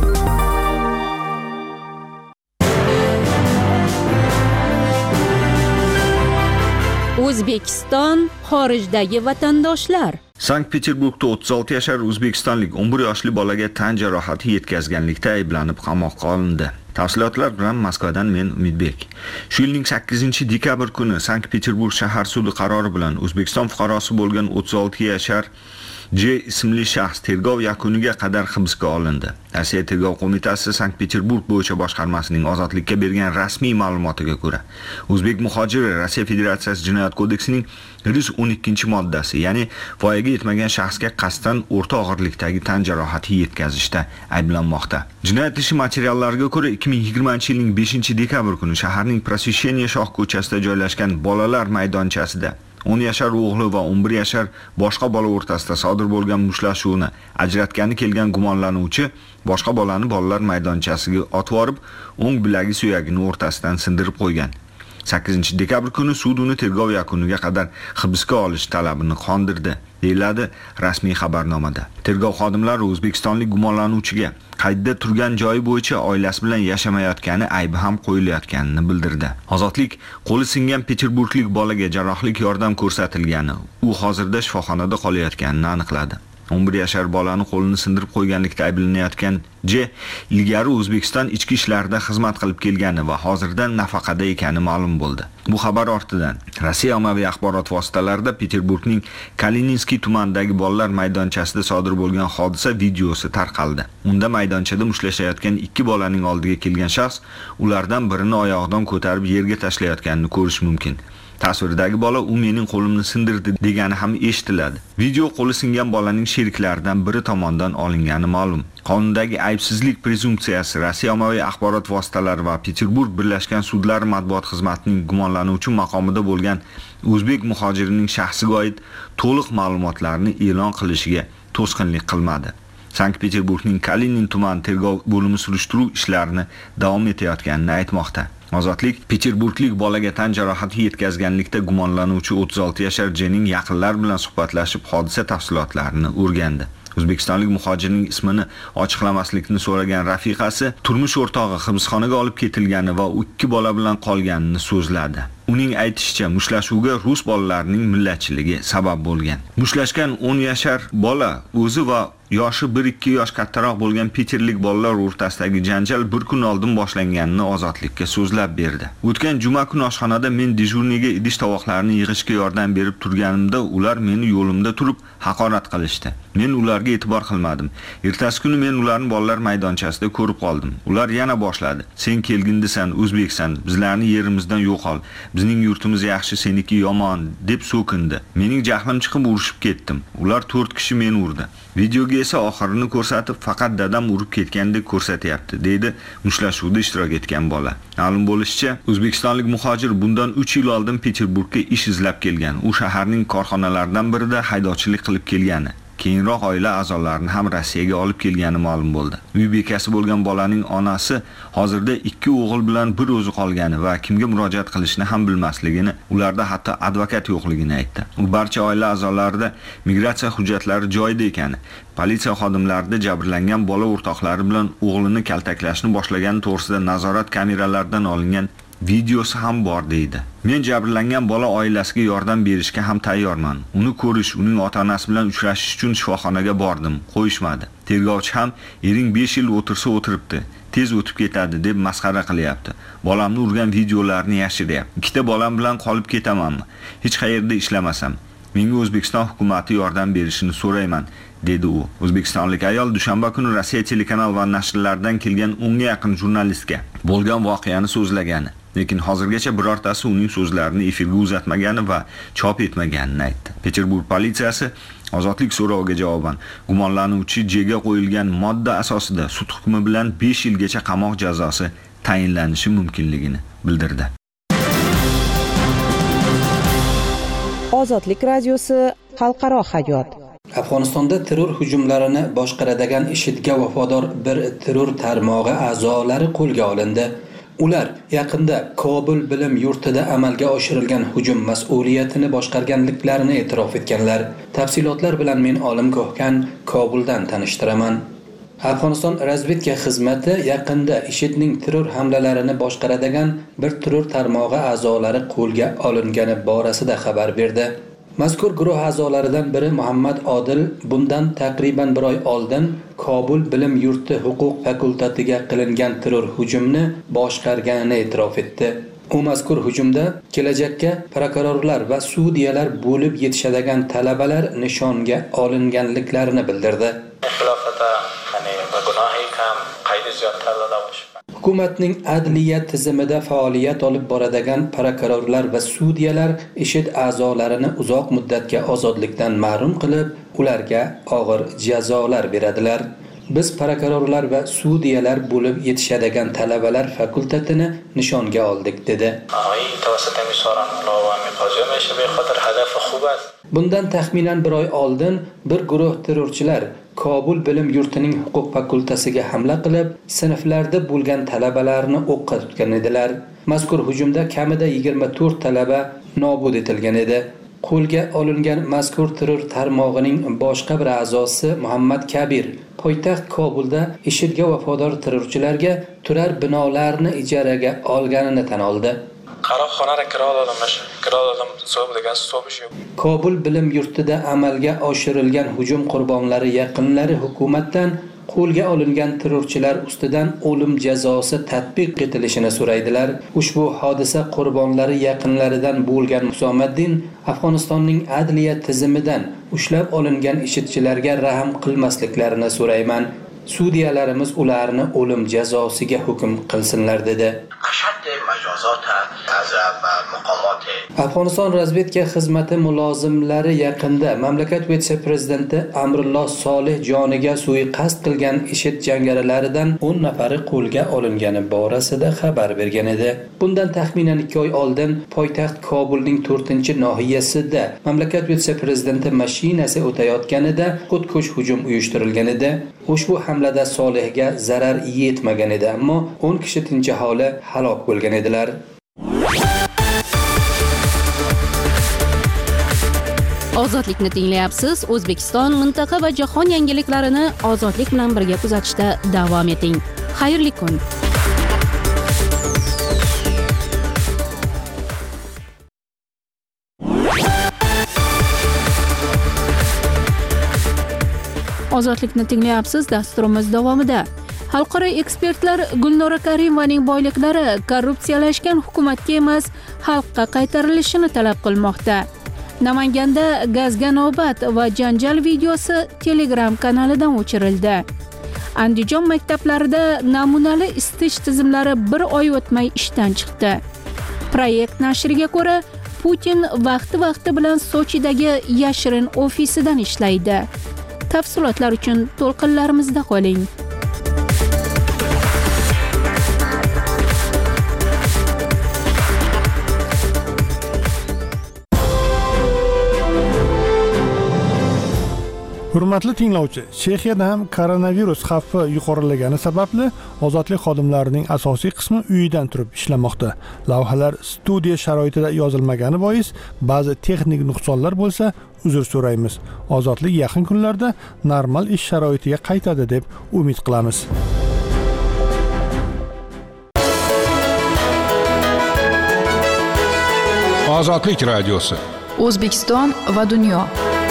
S1: O'zbekiston xorijdagi vatandoshlar.
S10: Sankt-Peterburgda o'ttiz olti yashar o'zbekistonlik o'n bir yoshli bolaga tan jarohati yetkazganlikda ayblanib qamoqqa olindi. Tafsilotlar bilan Moskvadan men Umidbek. Shu yilning sakkizinchi dekabr kuni Sankt-Peterburg shahar sudi qarori bilan O'zbekiston fuqarosi bo'lgan o'ttiz olti yashar J ismli shaxs tergov yakuniga qadar hibsga olindi. Rossiya Tergov qo'mitasi Sankt-Peterburg bo'yicha boshqarmasining ozodlikka bergan rasmiy ma'lumotiga ko'ra, o'zbek muhojiri Rossiya Federatsiyasi Jinoyat kodeksining yuz o'n ikkinchi moddasi, ya'ni voyaga yetmagan shaxsga qasddan o'rta og'irlikdagi tan jarohati yetkazishda ayblanmoqda. Jinoyat ishi materiallariga ko'ra ikki ming yigirmanchi yilning beshinchi dekabr kuni shaharning Prosvesheniya shoh ko'chasida joylashgan bolalar maydonchasida o'n yashar o'g'li va o'n bir yashar boshqa bola o'rtasida sodir bo'lgan mushtlashuvni ajratgani kelgan gumonlanuvchi boshqa bolani bolalar maydonchasiga otib olib, o'ng bilagi suyagini o'rtasidan sindirib qo'ygan. sakkizinchi dekabr kuni sud uni tergov yakuniga qadar hibsga olish talabini qondirdi, deyiladi rasmiy xabarnomada. Tergov xodimlari o'zbekistonlik gumonlanuvchiga qaydda turgan joyi bo'yicha oilasi bilan yashamayotgani aybi ham qo'yilayotganini bildirdi. Ozodlik qo'li singan peterburglik bolaga jarrohlik yordam ko'rsatilgani, u hozirda shifoxonada qolayotganini aniqladi. o'n bir yashar bolani qo'lini sindirib qo'yganlikda ayblanayotgan J ilgari O'zbekiston ichki ishlarida xizmat qilib kelgani va hozirda nafaqada ekani ma'lum bo'ldi. Bu xabar ortidan Rossiya ommaviy axborot vositalarida Peterburgning Kalininskiy tumanidagi bolalar maydonchasida sodir bo'lgan hodisa videosi tarqaldi. Unda maydonchada mushtlashayotgan ikki bolaning oldiga kelgan shaxs ulardan birini oyog'idan ko'tarib yerga tashlayotganini ko'rish mumkin. Tasvirdagi bola u mening qo'limni sindirdi degani ham eshitiladi. Video qo'li singan bolaning sheriklaridan biri tomonidan olingani ma'lum. Qonundagi aybsizlik prezumpsiyasi Rossiya ommaviy axborot vositalari va Peterburg birlashgan sudlari matbuot xizmatining gumonlanuvchi maqomida bo'lgan o'zbek muhojirining shaxsiga oid to'liq ma'lumotlarni e'lon qilishiga to'sqinlik qilmadi. Sankt-Peterburgning Kalinin tuman tergov bo'limi surishtiruv ishlarini davom etayotganini aytmoqda. Ozodlik Peterburglik bolaga tan jarohati yetkazganlikda gumonlanuvchi o'ttiz olti yashar Jning yaqinlar bilan suhbatlashib hodisa tafsilotlarini o'rgandi. O'zbekistonlik muhojirning ismini ochiqlamaslikni so'ragan rafiqasi turmush o'rtog'i hibsxonaga olib ketilgani va ikki bola bilan qolganini so'zladi. Uning aytishicha, mushtlashuvga rus bolalarining millatchiligi sabab bo'lgan. Mushlashgan o'n yashar bola o'zi va yoshi bir ikki yosh kattaroq bo'lgan Peterlik bolalar o'rtasidagi janjal bir kun oldin boshlanganini ozodlikka so'zlab berdi. O'tgan juma kuni oshxonada men dejurniga idish tovoqlarini yig'ishga yordam berib turganimda ular meni yo'limda turib haqorat qilishdi. Men ularga e'tibor qilmadim. Ertasi kuni men ularni bolalar maydonchasida ko'rib qoldim. Ular yana boshladi. Sen kelgindisan, o'zbeksan, bizlarni yerimizdan yo'qol. Bizning yurtimiz yaxshi, seniki yomon deb so'kindi. Mening jahlim chiqib urishib ketdim. Ular to'rt kishi meni urdi. Videoga esa oxirini ko'rsatib, faqat dadam urib ketgandek ko'rsatyapti, deydi mushtlashuvda ishtirok etgan bola. Ma'lum bo'lishicha, o'zbekistonlik muhojir bundan uch yil oldin Peterburgga ish izlab kelgan. U shaharning korxonalaridan birida haydovchilik qilib kelgani. Keyinroq oila a'zolarini ham Rossiyaga olib kelgani ma'lum bo'ldi. Uy bekasi bo'lgan bolaning onasi hozirda ikki o'g'il bilan bir o'zi qolgani va kimga murojaat qilishni ham bilmasligini, ularda hatto advokat yo'qligini aytdi. U barcha oila a'zolarida migratsiya hujjatlari joyida ekani, politsiya xodimlarida jabrlangan bola o'rtoqlari bilan o'g'lini kaltaklashni boshlagani to'g'risida nazorat kameralaridan olingan videosi ham bor deydi. Men jabrlangan bola oilasiga yordam berishga ham tayyorman. Uni ko'rish, uning ota-onasi bilan uchrashish uchun shifoxonaga bordim, qo'yishmadi. Tergovchi ham ering besh yil o'tirsa o'tiribdi, tez o'tib ketadi deb masxara qilyapti. Bolamni urgan videolarni yashiryapti. Ikkita bolam bilan qolib ketamanmi? Hech qayerda ishlamasam. Menga O'zbekiston hukumatı yordam berishini so'rayman, dedi u. O'zbekistonlik ayol dushanba kuni Rossiya telekanal va nashrlardan kelgan o'nga yaqin jurnalistga bo'lgan voqeani so'zlagani. Lekin hozirgacha birortasi uning so'zlarini efirga uzatmagani va chop etmaganini aytdi. Peterburg politsiyasi ozodlik so'roviga javoban gumonlanuvchi jega qo'yilgan modda asosida sud hukmi bilan besh yilgacha qamoq jazosi tayinlanishi mumkinligini bildirdi.
S11: Ozodlik radiosi xalqaro hayot.
S8: Afg'onistonda terror hujumlarini boshqaradigan IShIDga vafodor bir terror tarmog'i a'zolari qo'lga olindi. Ular yaqinda Kobul bilim yurtida amalga oshirilgan hujum mas'uliyatini boshqarganliklarini e'tirof etganlar. Tafsilotlar bilan men Olim Ko'hkan Kobuldan tanishtiraman. Afg'oniston razvedka xizmati yaqinda IShIDning terror hamlalarini boshqaradigan bir terror tarmog'i a'zolari qo'lga olingani borasida xabar berdi. Mazkur guruh a'zolaridan biri Muhammad Odil bundan taqriban bir oy oldin Kobul bilim yurti huquq fakultatiga qilingan terror hujumni boshqarganini e'tirof etdi. U mazkur hujumda kelajakka prokurorlar va sudyalar bo'lib yetishadigan talabalar nishonga olinganliklarini bildirdi. Hukumatning adliya tizimida faoliyat olib boradigan prokurorlar va sudyalar IShID a'zolarini uzoq muddatga ozodlikdan mahrum qilib, ularga og'ir jazolar beradilar. Biz prokurorlar va sudyalar bo'lib yetishadigan talabalar fakultatini nishonga oldik, dedi. Bundan taxminan bir oy oldin bir guruh terrorchilar Kobul bilim yurtining huquq fakultasiga hamla qilib, sinflarda bo'lgan talabalarni o'qqa tutgan edilar. Mazkur hujumda kamida yigirma to'rt talaba nobud etilgan edi. Qo'lga olingan mazkur terror tarmog'ining boshqa bir a'zosi Muhammad Kabir poytaxt Kobulda IShIDga vafodor terrorchilarga turar binolarni ijaraga olganini tan oldi.
S12: qaroqxonaga kira olamish, kira oladim, hisob degan hisobish yo'q.
S8: Kobul bilim yurtida amalga oshirilgan hujum qurbonlari yaqinlari hukumatdan qo'lga olingan terrorchilar ustidan o'lim jazosi tatbiq etilishini so'raydilar. Ushbu hodisa qurbonlari yaqinlaridan bo'lgan Husomaddin Afg'onistonning adliya tizimidan ushlab olingan IShIDchilarga rahm qilmasliklarini so'rayman. Sudyalarimiz ularni o'lim jazosiga hukm qilsinlar, dedi. Afg'oniston razvedka xizmati mulozimlari yaqinda mamlakat vitse-prezidenti Amrulloh Solih joniga suiqasd qilgan IShID jangarilaridan o'n nafari qo'lga olingani borasida xabar bergan edi. Bundan taxminan ikki oy oldin poytaxt Kobulning to'rtinchi nohiyasida mamlakat vitse-prezidenti mashinasi o'tayotganida xudkush hujum uyushtirilgan edi. Ushbu hamlada Solihga zarar yetmagan edi, ammo o'n kishi tinch aholi halok bo'lgan edilar.
S1: Ozodlikni tinglayapsiz. O'zbekiston, mintaqa va jahon yangiliklarini ozodlik bilan birga kuzatishda davom eting. Xayrli kun. Ozodlikni tinglayapsiz. Dasturimiz davomida xalqaro ekspertlar Gulnora Karimovaning boyliklari korrupsiyalashgan hukumatga emas, xalqqa qaytarilishini talab qilmoqda. Namanganda gazga navbat va janjal videosi Telegram kanalidan o'chirildi. Andijon maktablarida namunali isitish tizimlari bir oy o'tmay ishdan chiqdi. Proyekt nashriga ko'ra, Putin vaqti-vaqti bilan Sochidagi yashirin ofisidan ishlaydi. Tafsilotlar uchun to'lqinlarimizda qoling.
S4: Hurmatli tinglovchi, Chexiyada ham koronavirus xavfi yuqorilagani sababli ozodlik xodimlarining asosiy qismi uyidan turib ishlamoqda. Lavhalar studiya sharoitida yozilmagani bois ba'zi texnik nuqsonlar bo'lsa, uzr so'raymiz. Ozodlik yaqin kunlarda normal ish sharoitiga qaytadi deb umid qilamiz.
S13: Ozodlik radiosi.
S7: O'zbekiston va dunyo.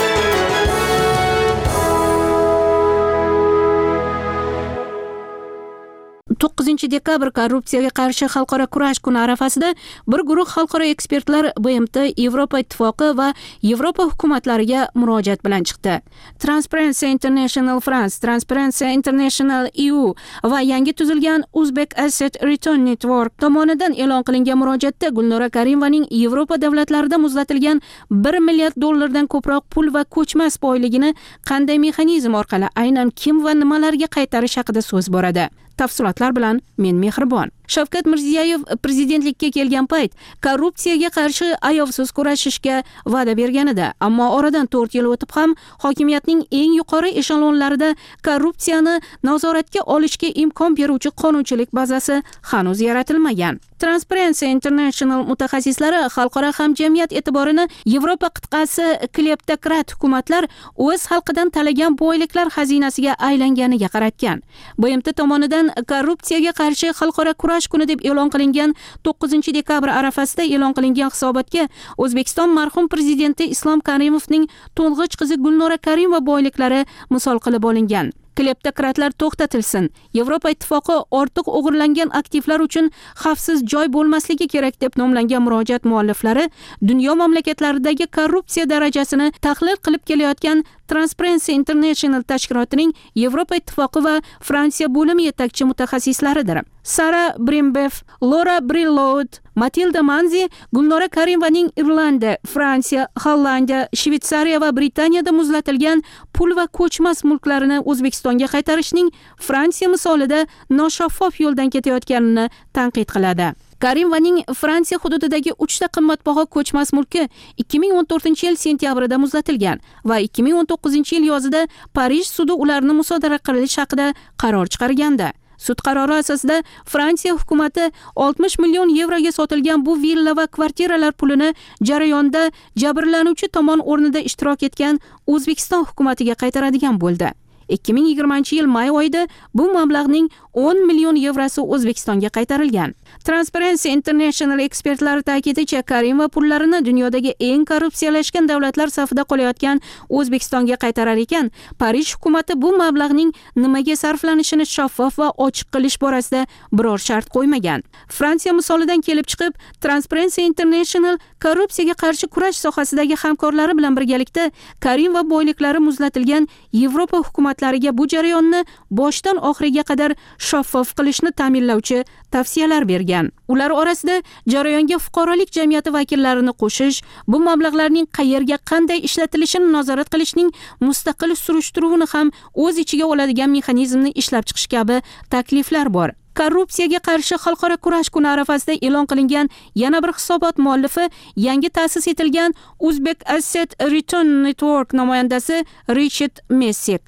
S1: to'qqizinchi dekabr korrupsiyaga qarshi xalqaro kurash kuni arafasida bir guruh xalqaro ekspertlar B M T, Yevropa ittifoqi va Yevropa hukumatlariga murojaat bilan chiqdi. Transparency International France, Transparency International E U va yangi tuzilgan Uzbek Asset Return Network tomonidan e'lon qilingan murojaatda Gulnora Karimovaning Yevropa davlatlarida muzlatilgan bir milliard dollardan ko'proq pul va ko'chmas boyligini qanday mexanizm orqali aynan kim va nimalarga qaytarish haqida so'z boradi. Tafsilotlar bilan men Mehribon. Shavkat Mirziyoyev prezidentlikka kelgan payt korrupsiyaga qarshi ayovsiz kurashishga va'da berganida, ammo oradan to'rt yil o'tib ham hokimiyatning eng yuqori eshelonlarida korrupsiyani nazoratga olishga imkon beruvchi qonunchilik bazasi hanuz yaratilmagan. Transparency International mutaxassislari xalqaro hamjamiyat e'tiborini Yevropa qit'asi kleptokrat hukumatlar o'z xalqidan talagan boyliklar xazinasiga aylanganiga qaratgan. B M T tomonidan korrupsiyaga qarshi xalqaro kurash kuni deb e'lon qilingan to'qqizinchi dekabr arafasida e'lon qilingan hisobotga O'zbekiston marhum prezidenti Islom Karimovning to'ng'ich qizi Gulnora Karimova boyliklari misol qilib olingan. Kleptokratlar to'xtatilsin. Yevropa ittifoqi ortiq o'g'irlangan aktivlar uchun xavfsiz joy bo'lmasligi kerak deb nomlangan murojaat mualliflari dunyo mamlakatlaridagi korrupsiya darajasini tahlil qilib kelayotgan Transparency International tashkilotining Yevropa ittifoqi va Fransiya bo'limi yetakchi mutaxassislaridir. Sara Brimbev, Laura Brilloud, Matilda Manzi Gulnora Karimovaning Irlandiya, Fransiya, Hollandiya, Shvetsariya va Britaniyada muzlatilgan pul va ko'chmas mulklarini O'zbekistonga qaytarishning Fransiya misolida noshaffof yo'ldan ketayotganini tanqid qiladi. Karimovaning Fransiya hududidagi uchta qimmatbaho ko'chmas mulki ikki ming o'n to'rtinchi yil sentyabrida muzlatilgan va ikki ming o'n to'qqizinchi yil yozida Parij sudi ularni musodara qilish haqida qaror chiqargandi. Sud qarori asosida Fransiya hukumati oltmish million yevroga sotilgan bu villa va kvartiralar pulini jarayonda jabrlanuvchi tomon o'rnida ishtirok etgan O'zbekiston hukumatiga qaytaradigan bo'ldi. ikki ming yigirmanchi yil may oyida bu mablag'ning o'n million yevrosi O'zbekistonga qaytarilgan. Transparency International ekspertlari ta'kidicha, Karimova pullarini dunyodagi eng korrupsiyalashgan davlatlar safida qolayotgan O'zbekistonga qaytarar ekan, Parij hukumati bu mablag'ning nimaga sarflanishini shaffof va ochiq qilish borasida biror shart qo'ymagan. Fransiya misolidan kelib chiqib, Transparency International korrupsiyaga qarshi kurash sohasidagi hamkorlari bilan birgalikda Karimova boyliklari muzlatilgan Yevropa hukumatlariga bu jarayonni boshdan oxiriga qadar shaffof qilishni ta'minlovchi tavsiyalar bergan. Ular orasida jarayonga fuqarolik jamiyati vakillarini qo'shish, bu mablag'larning qayerga qanday ishlatilishini nazorat qilishning mustaqil surishtiruvini ham o'z ichiga oladigan mexanizmni ishlab chiqish kabi takliflar bor. Korrupsiyaga qarshi xalqaro kurash kuni arafasida e'lon qilingan yana bir hisobot muallifi yangi ta'sis etilgan Uzbek Asset Return Network namoyandasi Richard Messik.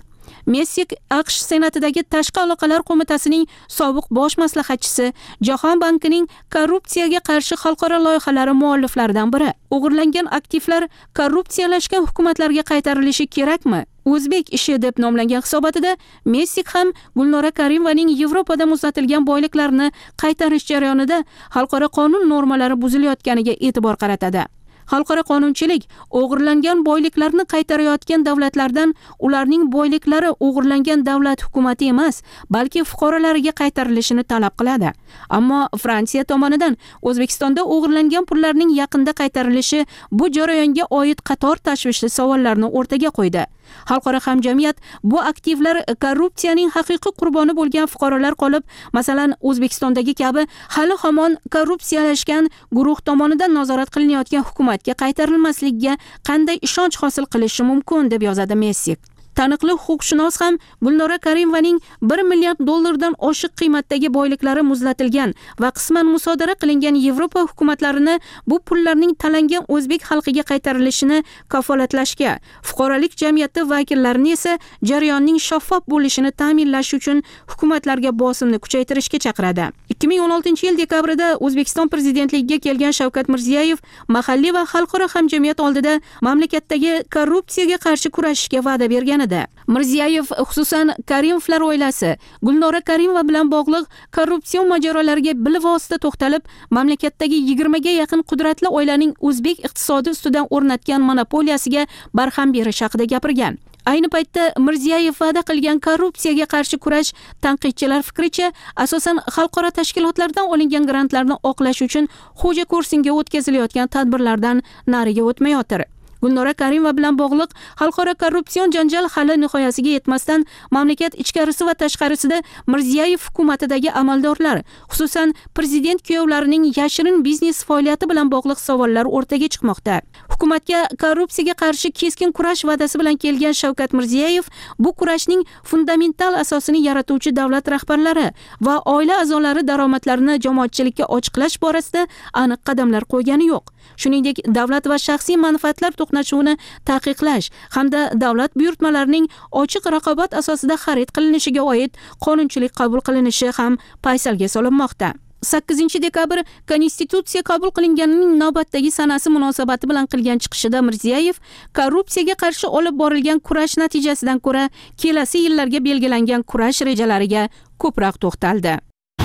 S1: Messik AQSh Senatidagi Tashqi aloqalar qo'mitasining sobiq bosh maslahatchisi, Jahon bankining korrupsiyaga qarshi xalqaro loyihalari mualliflaridan biri. O'g'irlangan aktivlar korrupsiyalashgan hukumatlarga qaytarilishi kerakmi? O'zbek ishi deb nomlangan hisobotida Messik ham Gulnora Karimovaning Yevropada muzlatilgan boyliklarini qaytarish jarayonida xalqaro qonun normalari buzilayotganiga e'tibor qaratadi. Xalqaro qonunchilik o'g'irlangan boyliklarni qaytarayotgan davlatlardan ularning boyliklari o'g'irlangan davlat hukumati emas, balki fuqarolariga qaytarilishini talab qiladi. Ammo Fransiya tomonidan O'zbekistonda o'g'irlangan pullarning yaqinda qaytarilishi bu jarayonga oid qator tashvishli savollarni o'rtaga qo'ydi. Xalqaro hamjamiyat bu aktivlar korrupsiyaning haqiqiy qurboni bo'lgan fuqarolar qolib, masalan, O'zbekistondagi kabi hali hamon korrupsiyalashgan guruh tomonidan nazorat qilinayotgan hukumatga qaytarilmasligiga qanday ishonch hosil qilishi mumkin deb yozadi Messik. Taniqli huquqshunos ham Gulnora Karimovaning bir milliard dollardan oshiq qiymatdagi boyliklari muzlatilgan va qisman musodara qilingan Yevropa hukumatlarini bu pullarning talangan o'zbek xalqiga qaytarilishini kafolatlashga, fuqarolik jamiyati vakillarini esa jarayonning shaffof bo'lishini ta'minlash uchun hukumatlarga bosimni kuchaytirishga chaqiradi. ikki ming o'n oltinchi yil dekabrida O'zbekiston prezidentligiga kelgan Shavkat Mirziyoyev mahalliy va xalqaro hamjamiyat oldida mamlakatdagi korrupsiyaga qarshi kurashishga va'da bergan edi. Mirziyoyev xususan Karimovlar oilasi, Gulnora Karimova bilan bog'liq korrupsion mojarolariga bilvosita to'xtalib, mamlakatdagi yigirmaga yaqin qudratli oilaning o'zbek iqtisodi ustidan o'rnatgan monopoliyasiga barham berish haqida gapirgan. Ayni paytda Mirziyoyev va'da qilgan korrupsiyaga qarshi kurash tanqidchilar fikricha asosan xalqaro tashkilotlardan olingan grantlarni oqlash uchun xo'ja kursinga o'tkazilayotgan tadbirlardan nariga o'tmayotir. Gulnora Karimova bilan bog'liq xalqaro korrupsion janjal hali nihoyasiga yetmasdan mamlakat ichkarisi va tashqarisida Mirziyoyev hukumatidagi amaldorlar, xususan prezident kuyovlarining yashirin biznes faoliyati bilan bog'liq savollar o'rtaga chiqmoqda. Hukumatga korrupsiyaga qarshi keskin kurash va'dasi bilan kelgan Shavkat Mirziyoyev bu kurashning fundamental asosini yaratuvchi davlat rahbarlari va oila a'zolari daromadlarini jamoatchilikka ochiqlash borasida aniq qadamlar qo'ygani yo'q. Shuningdek, davlat va shaxsiy manfaatlar to'qnashuvini taqiqlash hamda davlat buyurtmalarining ochiq raqobat asosida xarid qilinishiga oid qonunchilik qabul qilinishi ham paysalga solinmoqda. sakkizinchi dekabr Konstitutsiya qabul qilinganining navbatdagi sanasi munosabati bilan qilgan chiqishida Mirziyoyev korrupsiyaga qarshi olib borilgan kurash natijasidan ko'ra kelasi yillarga belgilangan kurash rejalariga ko'proq to'xtaldi.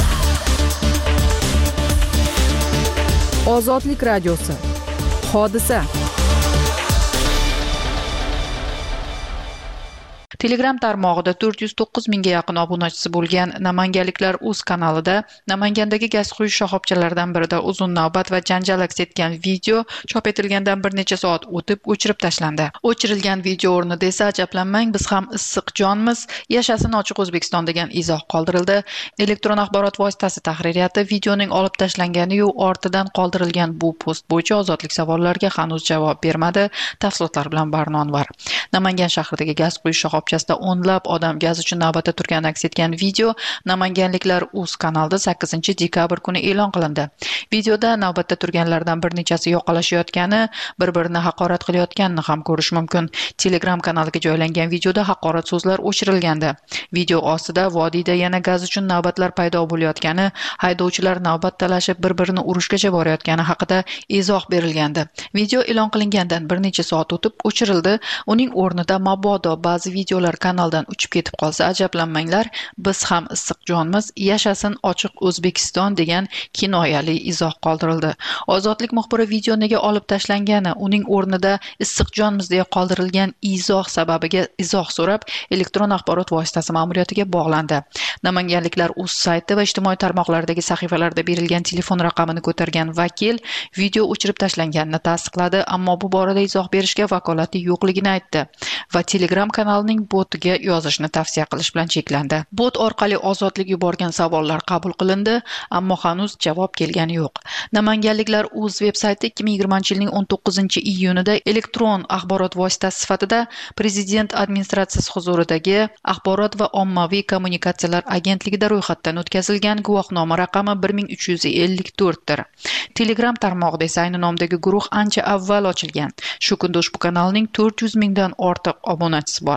S7: Ozodlik radiosi. Hodisa.
S5: Telegram tarmog'ida to'rt yuz to'qqiz mingga yaqin obunachisi bo'lgan Namanganliklar uz kanalida Namangandagi gaz quyish shoxobchalaridan birida uzun navbat va janjal aks etgan video chop etilgandan bir necha soat o'tib o'chirib tashlandi. O'chirilgan video o'rnida esa ajablanmang, biz ham issiq jonmiz, yashasin ochiq O'zbekiston degan izoh qoldirildi. Elektron axborot vositasi tahririyati videoning olib tashlangani-yu ortidan qoldirilgan bu post bo'yicha ozodlik savollariga hanuz javob bermadi. Tafsilotlar bilan Barnonvar. Namangan shahridagi gaz quyish shoxobchalari o'nlab odam gaz uchun navbatda turgani aks etgan video Namanganliklar uz kanalida sakkizinchi dekabr kuni e'lon qilindi. Videoda navbatda turganlardan bir nechasi yoqalashayotgani, bir-birini haqorat qilayotganini ham ko'rish mumkin. Telegram kanaliga joylangan videoda haqorat so'zlar o'chirilgandi. Video ostida vodiyda yana gaz uchun navbatlar paydo bo'layotgani, haydovchilar navbat talashib bir-birini urushgacha borayotgani haqida izoh berilgandi. Video e'lon qilingandan bir necha soat o'tib o'chirildi. Uning o'rnida mabodo ba'zi video kanaldan uchib ketib qolsa ajablanmanglar, biz ham issiq jonmiz, yashasin ochiq O'zbekiston degan kinoyali izoh qoldirildi. Ozodlik muxbiri video nega olib tashlangani, uning o'rnida issiq jonmiz deya qoldirilgan izoh sababiga izoh so'rab elektron axborot vositasi ma'muriyatiga bog'landi. Namanganliklar uz sayti va ijtimoiy tarmoqlardagi sahifalarda berilgan telefon raqamini ko'targan vakil video o'chirib tashlanganini tasdiqladi, ammo bu borada izoh berishga vakolati yo'qligini aytdi va Telegram kanalining botiga yozishni tavsiya qilish bilan cheklandi. Bot orqali ozodlik yuborgan savollar qabul qilindi, ammo hanuz javob kelgani yo'q. Namanganliklar uz veb-sayti ikki ming yigirmanchi yilning o'n to'qqizinchi iyunida elektron axborot vositasi sifatida Prezident administratsiyasi huzuridagi Axborot va ommaviy kommunikatsiyalar agentligida ro'yxatdan o'tkazilgan guvohnoma raqami bir ming uch yuz ellik to'rt dir. Telegram tarmog'ida esa ayni nomdagi guruh ancha avval ochilgan. Shu kunda ushbu kanalning to'rt yuz mingdan ortiq obunachisi bor.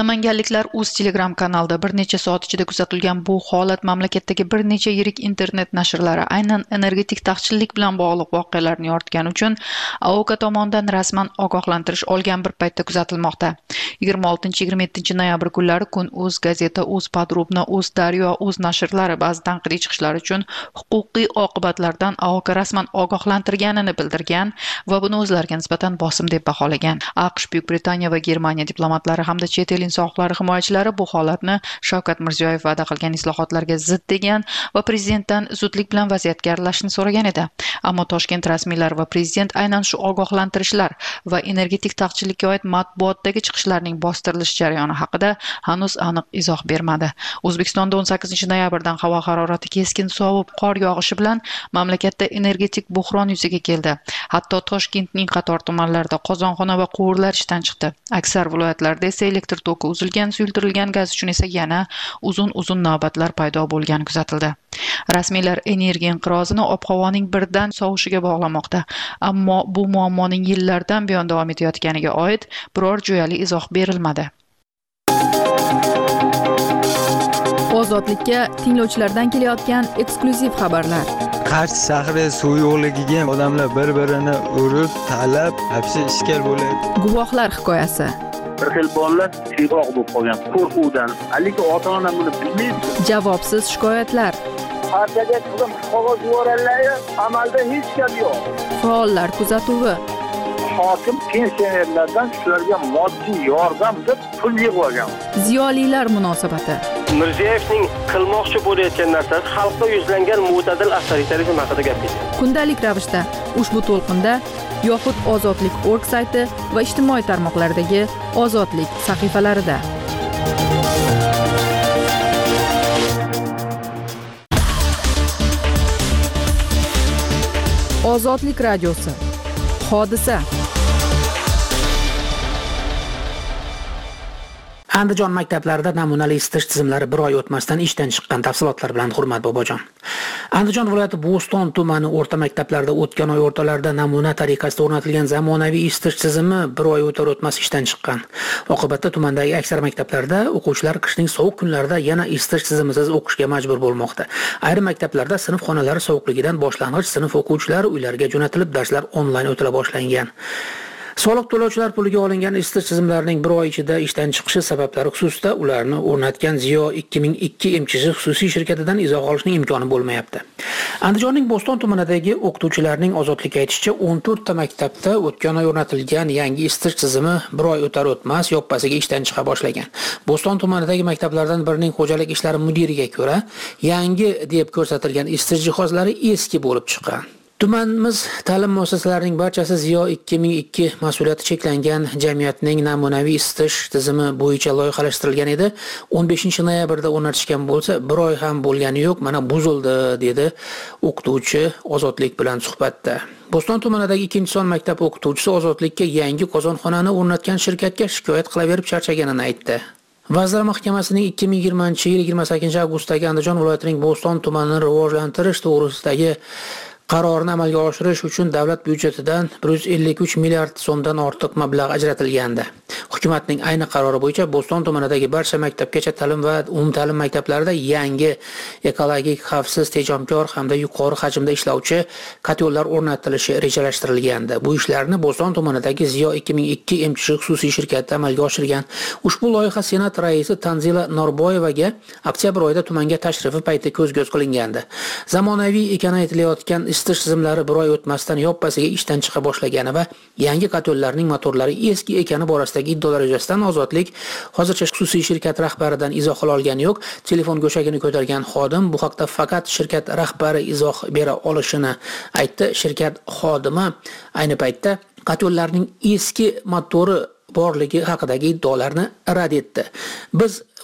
S5: Namanganliklar o'z Telegram kanalida bir necha soat ichida kuzatilgan bu holat mamlakatdagi bir necha yirik internet nashrlari aynan energetik taqchillik bilan bog'liq voqealarni yoritgani uchun A O K tomonidan rasman ogohlantirish olgan bir paytda kuzatilmoqda. yigirma oltinchi yigirma yettinchi noyabr kunlari Kun.uz gazeta, Uz Podrobno, Uz Daryo, Uz nashrlari ba'zi tanqidiy chiqishlar uchun huquqiy oqibatlardan A O K rasman ogohlantirganini bildirgan va buni o'zlariga nisbatan bosim deb baholagan. AQSh, Buyuk Britaniya va Germaniya diplomatlari hamda chet el inson huquqlari himoyachilari bu holatni Shavkat Mirziyoyev va'da qilgan islohotlarga zid degan va prezidentdan zudlik bilan vaziyatga aralashishni so'ragan edi. Ammo Toshkent rasmiylari va prezident aynan shu ogohlantirishlar va energetik taqchillikka oid matbuotdagi chiqishlarning bostirilish jarayoni haqida hanuz aniq izoh bermadi. O'zbekistonda o'n sakkizinchi noyabrdan havo harorati keskin sovib, qor yog'ishi bilan mamlakatda energetik buhron yuzaga keldi. Hatto Toshkentning qator tumanlarida qozonxona va quvurlar ishdan chiqdi. Aksar viloyatlarda esa elektr toki uzilgan, suyultirilgan gaz uchun esa yana uzun-uzun navbatlar paydo bo'lgani kuzatildi. Rasmiylar energiya inqirozini ob-havoning birdan sovishiga bog'lamoqda, ammo bu muammoning yillardan buyon davom etayotganiga oid biror jo'yali izoh berilmadi.
S7: Ozodlikka tinglovchilardan kelayotgan eksklyuziv xabarlar.
S14: Qarshi shahri suv yo'qligiga odamlar bir-birini urib, talab, hapsi ishkal bo'lyapti.
S7: Guvohlar hikoyasi.
S15: Bir xil bolalar siyg'oq bo'lib qolgan qo'rquvdan, haligi ota-ona buni bilmaydi.
S7: Javobsiz shikoyatlar.
S15: Partiyaga chiqib qog'oz yuborganlar, amalda hech gap yo'q.
S7: Faollar kuzatuvi.
S15: Hokim pensionerlardan shularga moddiy yordam deb pul yig'ib olgan.
S7: Ziyolilar munosabati.
S16: Mirziyoyevning qilmoqchi bo'layotgan narsasi xalqqa yuzlangan mo'tadil avtoritarizm haqida gap ketadi.
S7: Kundalik ravishda ushbu to'lqinda yoxud Ozodlik nokta org sayti va ijtimoiy tarmoqlardagi Ozodlik sahifalarida. Ozodlik radiosi. Hodisa.
S8: Andijon maktablarida namunali isitish tizimlari bir oy o'tmasdan ishdan chiqqan. Tafsilotlar bilan Hurmat Bobojon. Andijon viloyati Bo'ston tumani o'rta maktablarida o'tgan oy o'rtalarida namuna tariqasida o'rnatilgan zamonaviy isitish tizimi bir oy o'tar o'tmas ishdan chiqqan. Oqibatda tumandagi aksar maktablarda o'quvchilar qishning sovuq kunlarida yana isitish tizimisiz o'qishga majbur bo'lmoqda. Ayrim maktablarda sinf xonalari sovuqligidan boshlang'ich sinf o'quvchilari uylariga jo'natilib, darslar onlayn o'tila boshlangan. Soliq to'lovchilar puliga olingan isitish tizimlarining bir oy ichida ishdan chiqishi sabablari xususida ularni o'rnatgan Ziyo ikki ming ikki M C H xususiy shirkatidan izoh olishning imkoni bo'lmayapti. Andijonning Bo'ston tumanidagi o'qituvchilarning ozodlikka aytishicha o'n to'rt ta maktabda o'tgan oy o'rnatilgan yangi isitish tizimi bir oy o'tar o'tmas yoppasiga ishdan chiqa boshlagan. Bo'ston tumanidagi maktablardan birining xo'jalik ishlari mudiriga ko'ra, yangi deb ko'rsatilgan isitish jihozlari eski bo'lib chiqqan. Tumanimiz ta'lim muassasalarining barchasi Ziyo ikki ming ikki mas'uliyati cheklangan jamiyatning namunaviy isitish tizimi bo'yicha loyihalashtirilgan edi. o'n beshinchi noyabrda o'rnatishgan bo'lsa, bir oy ham bo'lgani yo'q, mana buzildi, dedi o'qituvchi Ozodlik bilan suhbatda. Bo'ston tumanidagi ikkinchi son maktab o'qituvchisi Ozodlikka yangi qozonxonani o'rnatgan shirkatga shikoyat qilaverib charchaganini aytdi. Vazirlar Mahkamasining ikki ming yigirmanchi yil yigirma sakkizinchi avgustdagi Andijon viloyatining Bo'ston tumanini rivojlantirish to'g'risidagi qarorini amalga oshirish uchun davlat byudjetidan bir yuz ellik uch milliard so'mdan ortiq mablag' ajratilgandi. Hukumatning ayni qarori bo'yicha Bo'ston tumanidagi barcha maktabgacha ta'lim va umumta'lim maktablarida yangi ekologik, xavfsiz, tejamkor hamda yuqori hajmda ishlovchi kotellar o'rnatilishi rejalashtirilgandi. Bu ishlarni Bo'ston tumanidagi Ziyo ikki ming ikki M C H xususiy shirkati amalga oshirgan. Ushbu loyiha Senat raisi Tanzila Norboyevaga oktyabr oyida tumanga tashrifi payti ko'z-ko'z qilingandi. Zamonaviy ekani aytilayotgan isitish tizimlari bir oy o'tmasdan yoppasiga ishdan chiqa boshlagani va yangi kotellarning motorlari eski ekani borasidagi iddaolar yuzasidan Ozodlik hozircha xususiy shirkat rahbaridan izoh olgani yo'q. Telefon go'shagini ko'targan xodim bu haqda faqat shirkat rahbari izoh bera olishini aytdi. Shirkat xodimi ayni paytda kotellarning eski motori borligi haqidagi iddaolarni rad etdi. Biz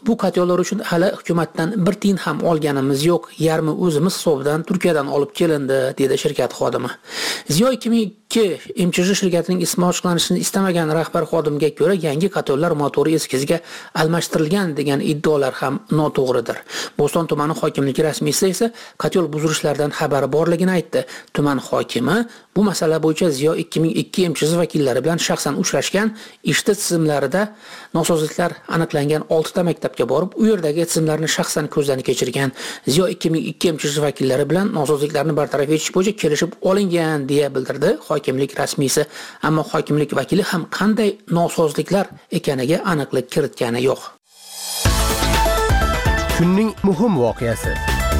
S8: Bu kotellar uchun hali hukumatdan bir tiyin ham olganimiz yo'q, yarmi o'zimiz hisobidan Turkiyadan olib kelindi, dedi shirkat xodimi. Ziyo ikki ming ikki M Ch J shirkatining ismi ochiqlanishini istamagan rahbar xodimga ko'ra, yangi kotellar motori eskisiga almashtirilgan degan iddaolar ham noto'g'ridir. Bo'ston tumani hokimligi rasmiysi esa kotel buzilishlaridan xabari borligini aytdi. Tuman hokimi bu masala bo'yicha Ziyo ikki ming ikki M Ch Z vakillari bilan shaxsan uchrashgan, ishchi tizimlarida nosozliklar aniqlangan oltita maktabga borib, u yerdagi tizimlarni shaxsan ko'zdan kechirgan. Ziyo ikki ming ikki M Ch Z vakillari bilan nosozliklarni bartaraf etish bo'yicha kelishib olingan deya bildirdi hokimlik rasmiysi. Ammo hokimlik vakili ham qanday nosozliklar ekaniga aniqlik kiritgani yo'q.
S17: Kunning muhim voqeasi.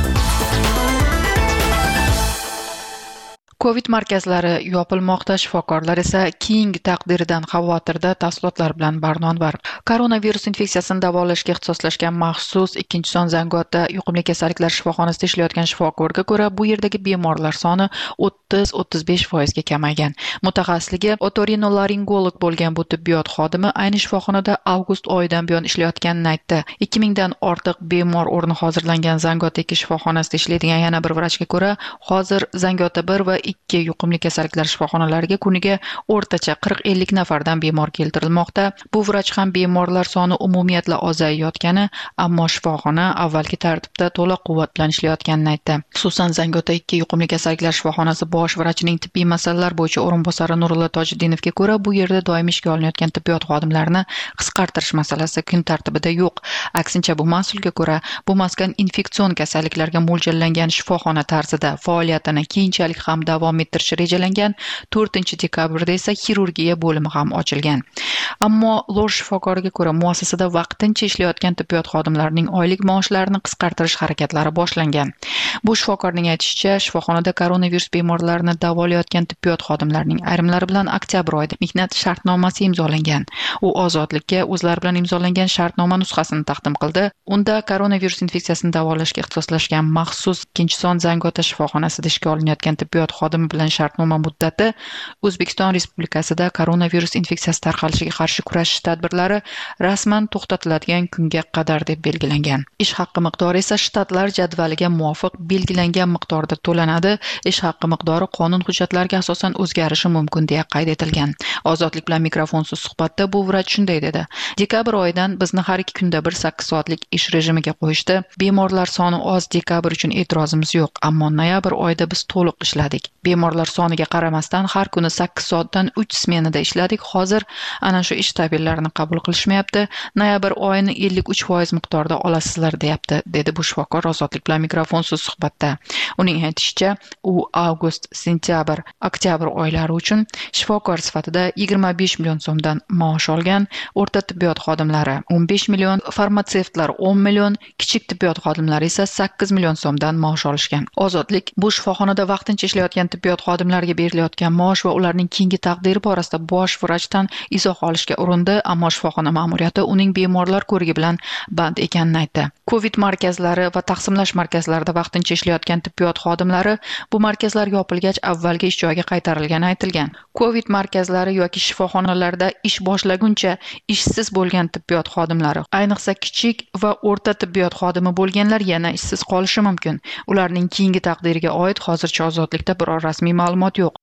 S5: Covid markazlari yopilmoqda, shifokorlar esa keyingi taqdiridan xavotirda. Tafsilotlar bilan Barnonvar. Koronavirus infeksiyasini davolashga ixtisoslashgan maxsus ikkinchi son Zangiota yuqumli kasalliklar shifoxonasida ishlayotgan shifokorga ko'ra, bu yerdagi bemorlar soni o'ttiz o'ttiz besh foiz ga kamaygan. Mutaxassisligi otorinolaringolog bo'lgan bu tibbiyot xodimi ayni shifoxonada avgust oyidan buyon ishlayotganini aytdi. ikki ming dan ortiq bemor o'rni hozirlangan Zangiota ikki shifoxonasida ishlaydigan yana bir vrachga ko'ra, hozir Zangiota bir va ikki yuqumli kasalliklar shifoxonalariga kuniga o'rtacha qirq ellik nafardan bemor keltirilmoqda. Bu vrach ham bemorlar soni umumiyatla ozayayotgani, ammo shifoxona avvalgi tartibda to'liq quvvat bilan ishlayotganini aytdi. Xususan Zangiota ikki yuqumli kasalliklar shifoxonasi bosh vrachining tibbiy masalalar bo'yicha o'rinbosari Nurullo Tojiddinovga ko'ra, bu yerda doimiy ishga olinayotgan tibbiyot xodimlarini qisqartirish masalasi kun tartibida yo'q. Aksincha, bu mas'ulga ko'ra, bu maskan infeksion kasalliklarga mo'ljallangan shifoxona tarzida faoliyatini keyinchalik ham davom ettirish rejalangan. to'rtinchi dekabrda esa xirurgiya bo'limi ham ochilgan. Ammo Lor shifokoriga ko'ra, muassasada vaqtincha ishlayotgan tibbiyot xodimlarining oylik maoshlarini qisqartirish harakatlari boshlangan. Bu shifokorning aytishicha, shifoxonada koronavirus bemorlarini davolayotgan tibbiyot xodimlarining ayrimlari bilan oktyabr oyida mehnat shartnomasi imzolangan. U ozodlikka o'zlari bilan imzolangan shartnoma nusxasini taqdim qildi. Unda koronavirus infeksiyasini davolashga ixtisoslashgan maxsus ikkinchi son Zangiota shifoxonasida ishga olinayotgan tibbiyot xodimi bilan shartnoma muddati O'zbekiston Respublikasida koronavirus infeksiyasi tarqalishiga qarshi kurashish tadbirlari rasman to'xtatiladigan kunga qadar deb belgilangan. Ish haqqi miqdori esa shtatlar jadvaliga muvofiq belgilangan miqdorda to'lanadi. Ish haqqi miqdori qonun hujjatlariga asosan o'zgarishi mumkin deya qayd etilgan. Ozodlik bilan mikrofonsiz suhbatda bu vrach shunday dedi. Dekabr oyidan bizni har ikki kunda bir sakkiz soatlik ish rejimiga qo'yishdi. Bemorlar soni oz, dekabr uchun e'tirozimiz yo'q, ammo noyabr oyida biz to'liq ishladik. Bemorlar soniga qaramasdan har kuni sakkiz soatdan uch smenada ishladik. Hozir ana shu ish tabirlarini qabul qilishmayapti. Noyabr oyini ellik uch foiz miqdorda olasizlar deyapti, dedi bu shifokor Ozodlik bilan mikrofonsiz suhbatda. Uning aytishicha, u avgust, sentyabr, oktyabr oylari uchun shifokor sifatida yigirma besh million so'mdan maosh olgan. O'rta tibbiyot xodimlari o'n besh million, farmatsevtlar o'n million, kichik tibbiyot xodimlari esa sakkiz million so'mdan maosh olishgan. Ozodlik bu shifoxonada vaqtincha ishlayotgan tibbiyot xodimlariga berilayotgan maosh va ularning keyingi taqdiri borasida bosh vrachdan izoh olishga urindi, ammo shifoxona ma'muriyati uning bemorlar ko'rigi bilan band ekanini aytdi. Covid markazlari va taqsimlash markazlarida vaqtincha ishlayotgan tibbiyot xodimlari bu markazlar yopilgach avvalgi ish joyiga qaytarilgani aytilgan. Covid markazlari yoki shifoxonalarda ish boshlaguncha ishsiz bo'lgan tibbiyot xodimlari, ayniqsa kichik va o'rta tibbiyot xodimi bo'lganlar yana ishsiz qolishi mumkin. Ularning keyingi taqdiriga oid hozircha Ozodlikda biror rasmiy ma'lumot yo'q.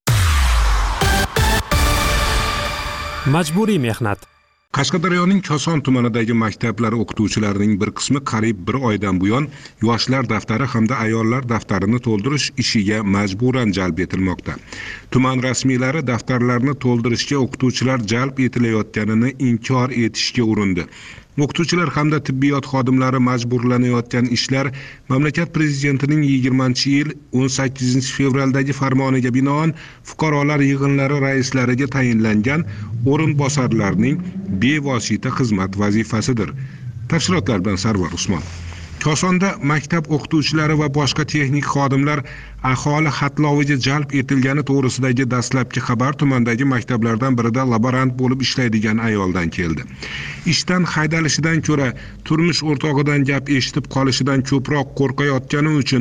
S3: Majburiy mehnat.
S2: Qashqadaryoning Koson tumanidagi maktablar o'qituvchilarining bir qismi qariyb bir oydan buyon yoshlar daftari hamda ayollar daftarini to'ldirish ishiga majburan jalb etilmoqda. Tuman rasmiylari daftarlarni to'ldirishga o'qituvchilar jalb etilayotganini inkor etishga urindi. O'qituvchilar hamda tibbiyot xodimlari majburlanayotgan ishlar mamlakat prezidentining yigirmanchi yil o'n sakkizinchi fevraldagi farmoniga binoan fuqarolar yig'inlari raislariga tayinlangan o'rinbosarlarning bevosita xizmat vazifasidir. Tafsilotlar bilan Sarvar Usmon. Kosonda maktab o'qituvchilari va boshqa texnik xodimlar aholi xatloviga jalb etilgani to'g'risidagi dastlabki xabar tumandagi maktablardan birida laborant bo'lib ishlaydigan ayoldan keldi. Ishdan haydalishidan ko'ra turmush o'rtog'idan gap eshitib qolishidan ko'proq qo'rqayotgani uchun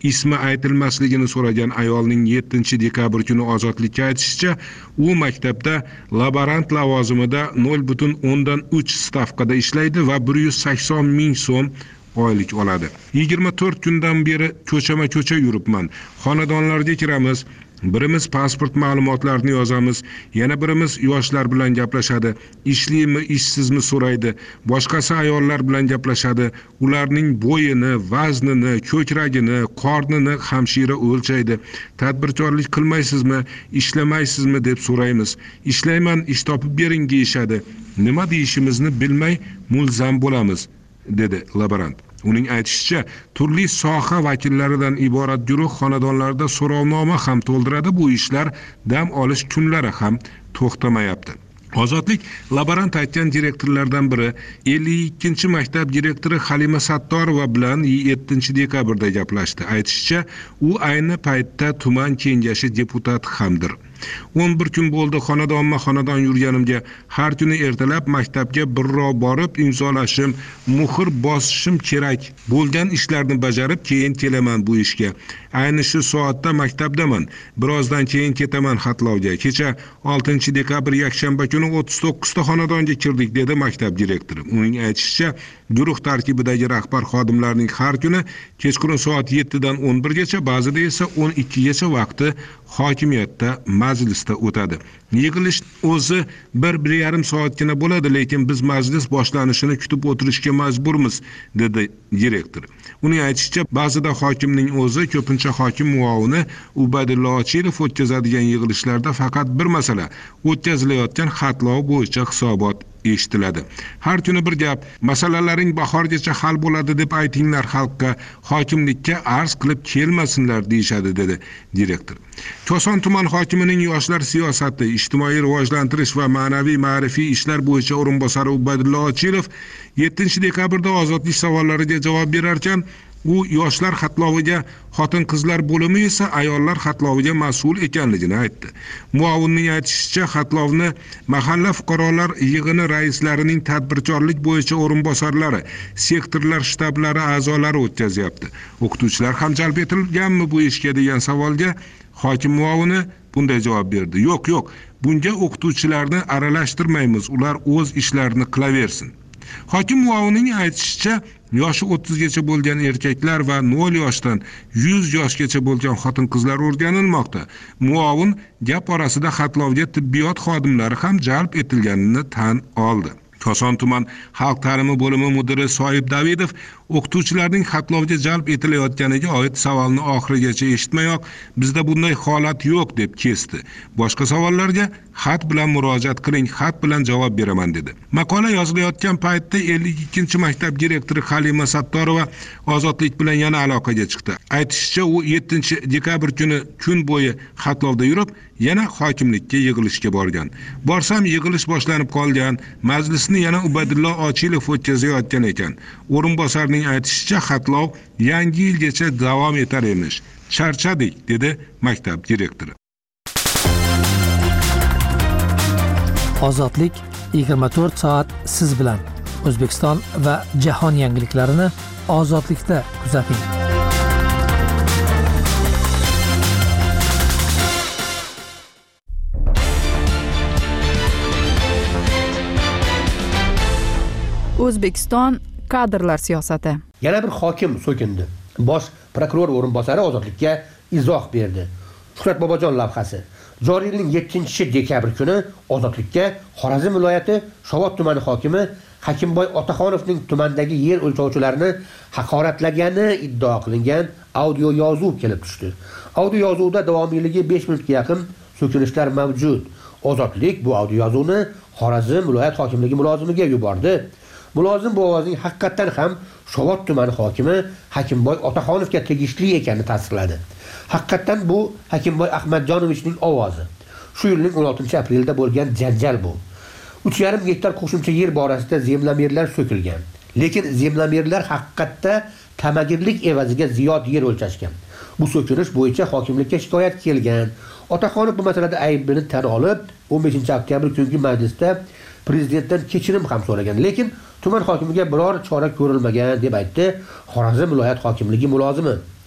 S2: ismi aytilmasligini so'ragan ayolning yettinchi dekabr kuni Ozodlikka aytishicha, u maktabda laborant lavozimida nol butun o'ndan uch stavkada ishlaydi va bir yuz sakson ming so'm oylik oladi. yigirma to'rt kundan beri ko'chama-ko'cha yuribman. Xonadonlarga kiramiz. Birimiz pasport ma'lumotlarini yozamiz, yana birimiz yoshlar bilan gaplashadi, ishlimi, ishsizmi so'raydi, boshqasi ayollar bilan gaplashadi, ularning bo'yini, vaznini, ko'kragini, qornini hamshira o'lchaydi. Tadbirkorlik qilmaysizmi, ishlamaysizmi deb so'raymiz. Ishlayman, ish topib bering deyishadi. Nima deyishimizni bilmay mulzam bo'lamiz, dedi laborant. Uning aytishicha, turli soha vakillaridan iborat guruh xonadonlarda so'rovnoma ham to'ldiradi. Bu ishlar dam olish kunlari ham to'xtamayapti. Ozodlik laborant aytgan direktorlardan biri ellik ikkinchi maktab direktori Halima Sattorova bilan yettinchi dekabrda gaplashdi. Aytishicha, u ayni paytda tuman kengashi deputati hamdir. o'n bir kun bo'ldi xonadonma-xonadon yurganimga. Har kuni ertalab maktabga birrov borib imzolashim, muhr bosishim kerak. Bo'lgan ishlarni bajarib keyin kelaman bu ishga. Ayni shu soatda maktabdaman. Birozdan keyin ketaman xatlovga. Kecha oltinchi dekabr yakshanba kuni o'ttiz to'qqizta xonadonga kirdik, dedi maktab direktori. Uning aytishicha, guruh tarkibidagi rahbar xodimlarning har kuni kechqurun soat yettidan o'n birgacha, ba'zida esa o'n ikkigacha vaqti hokimiyatda majlisda o'tadi. Yig'ilish o'zi bir bir yarim soatgina bo'ladi, lekin biz majlis boshlanishini kutib o'tirishga majburmiz, dedi direktor. Uning aytishicha, ba'zida hokimning o'zi, ko'pincha hokim muovini Ubaydulla Ochilov o'tkazadigan yig'ilishlarda faqat bir masala, o'tkazilayotgan xatlov bo'yicha hisobot eshitiladi. Har kuni bir gap, masalalaring bahorgacha hal bo'ladi deb aytinglar xalqqa, hokimlikka arz qilib kelmasinlar deyishadi, dedi direktor. Koson tuman hokimining yoshlar siyosati, ijtimoiy rivojlantirish va ma'naviy ma'rifiy ishlar bo'yicha o'rinbosari Ubaydulla Ochilov yettinchi dekabrda Ozodlik savollariga javob berar ekan, u yoshlar xatloviga, xotin-qizlar bo'limi esa ayollar xatloviga mas'ul ekanligini aytdi. Muovinning aytishicha, xatlovni mahalla fuqarolar yig'ini raislarining tadbirkorlik bo'yicha o'rinbosarlari, sektorlar shtablari a'zolari o'tkazyapti. O'qituvchilar ham jalb etilganmi bu ishga degan savolga hokim muovini bunday javob berdi. Yo'q, yo'q, bunga o'qituvchilarni aralashtirmaymiz, ular o'z ishlarini qilaversin. Hokim muovinining aytishicha, yoshi o'ttizgacha bo'lgan erkaklar va nol yoshdan yuz yoshgacha bo'lgan xotin-qizlar o'rganilmoqda. Muovin gap orasida xatlovga tibbiyot xodimlari ham jalb etilganini tan oldi. Koson tuman xalq ta'limi bo'limi mudiri Soyib Davidov o'qituvchilarning xatlovga jalb etilayotganiga oid savolni oxirigacha eshitmayoq, bizda bunday holat yo'q deb kesdi. Boshqa savollarga xat bilan murojaat qiling, xat bilan javob beraman, dedi. Maqola yozilayotgan paytda ellik ikkinchi maktab direktori Halima Sattorova Ozodlik bilan yana aloqaga chiqdi. Aytishicha, u yettinchi dekabr kuni kun bo'yi xatlovda yurib, yana hokimlikka yig'ilishga borgan. Borsam yig'ilish boshlanib qolgan, majlisni yana Ubaydulla Ochilov o'tkazayotgan ekan. O'rinbosarning aytishicha, xatlov yangi yilgacha davom etar emish. Charchadik, dedi maktab direktori.
S8: Ozodlik yigirma to'rt soat siz bilan. O'zbekiston va jahon yangiliklarini Ozodlikda kuzating.
S7: O'zbekiston kadrlar siyosati.
S9: Yana bir hokim so'kindi. Bosh prokuror o'rinbosari Ozodlikka izoh berdi. Shuhrat Bobojon lavhasi. Joriy yilning yettinchi dekabr kuni Ozodlikka Xorazm viloyati Shovot tumani hokimi Hakimboy Otaxonovning tumandagi yer o'lchovchilarini haqoratlagani iddao qilingan audio yozuv kelib tushdi. Audio yozuvda davomiyligi besh minutga yaqin so'kinishlar mavjud. Ozodlik bu audio yozuvni Xorazm viloyat hokimligi mulozimiga yubordi. Mulozim bu ovozning haqiqatan ham Shovot tumani hokimi Hakimboy Otaxonovga tegishli ekanini tasdiqladi. Haqiqatan bu Hakimboy Ahmadjonovichning ovozi. Shu yilning o'n oltinchi aprelda bo'lgan janjal bu. uch yarim gektar qo'shimcha yer borasida zemlamerlar so'kilgan. Lekin zemlamerlar haqiqatda tamagirlik evaziga ziyod yer o'lchashgan. Bu so'kinish bo'yicha hokimlikka shikoyat kelgan. Otaxonov bu masalada aybini tan olib, o'n beshinchi oktyabr kungi majlisda prezidentdan kechirim ham so'ragan. Lekin tuman hokimiga biror chora ko'rilmagan deb aytdi Xorazm viloyat hokimligi mulozimi.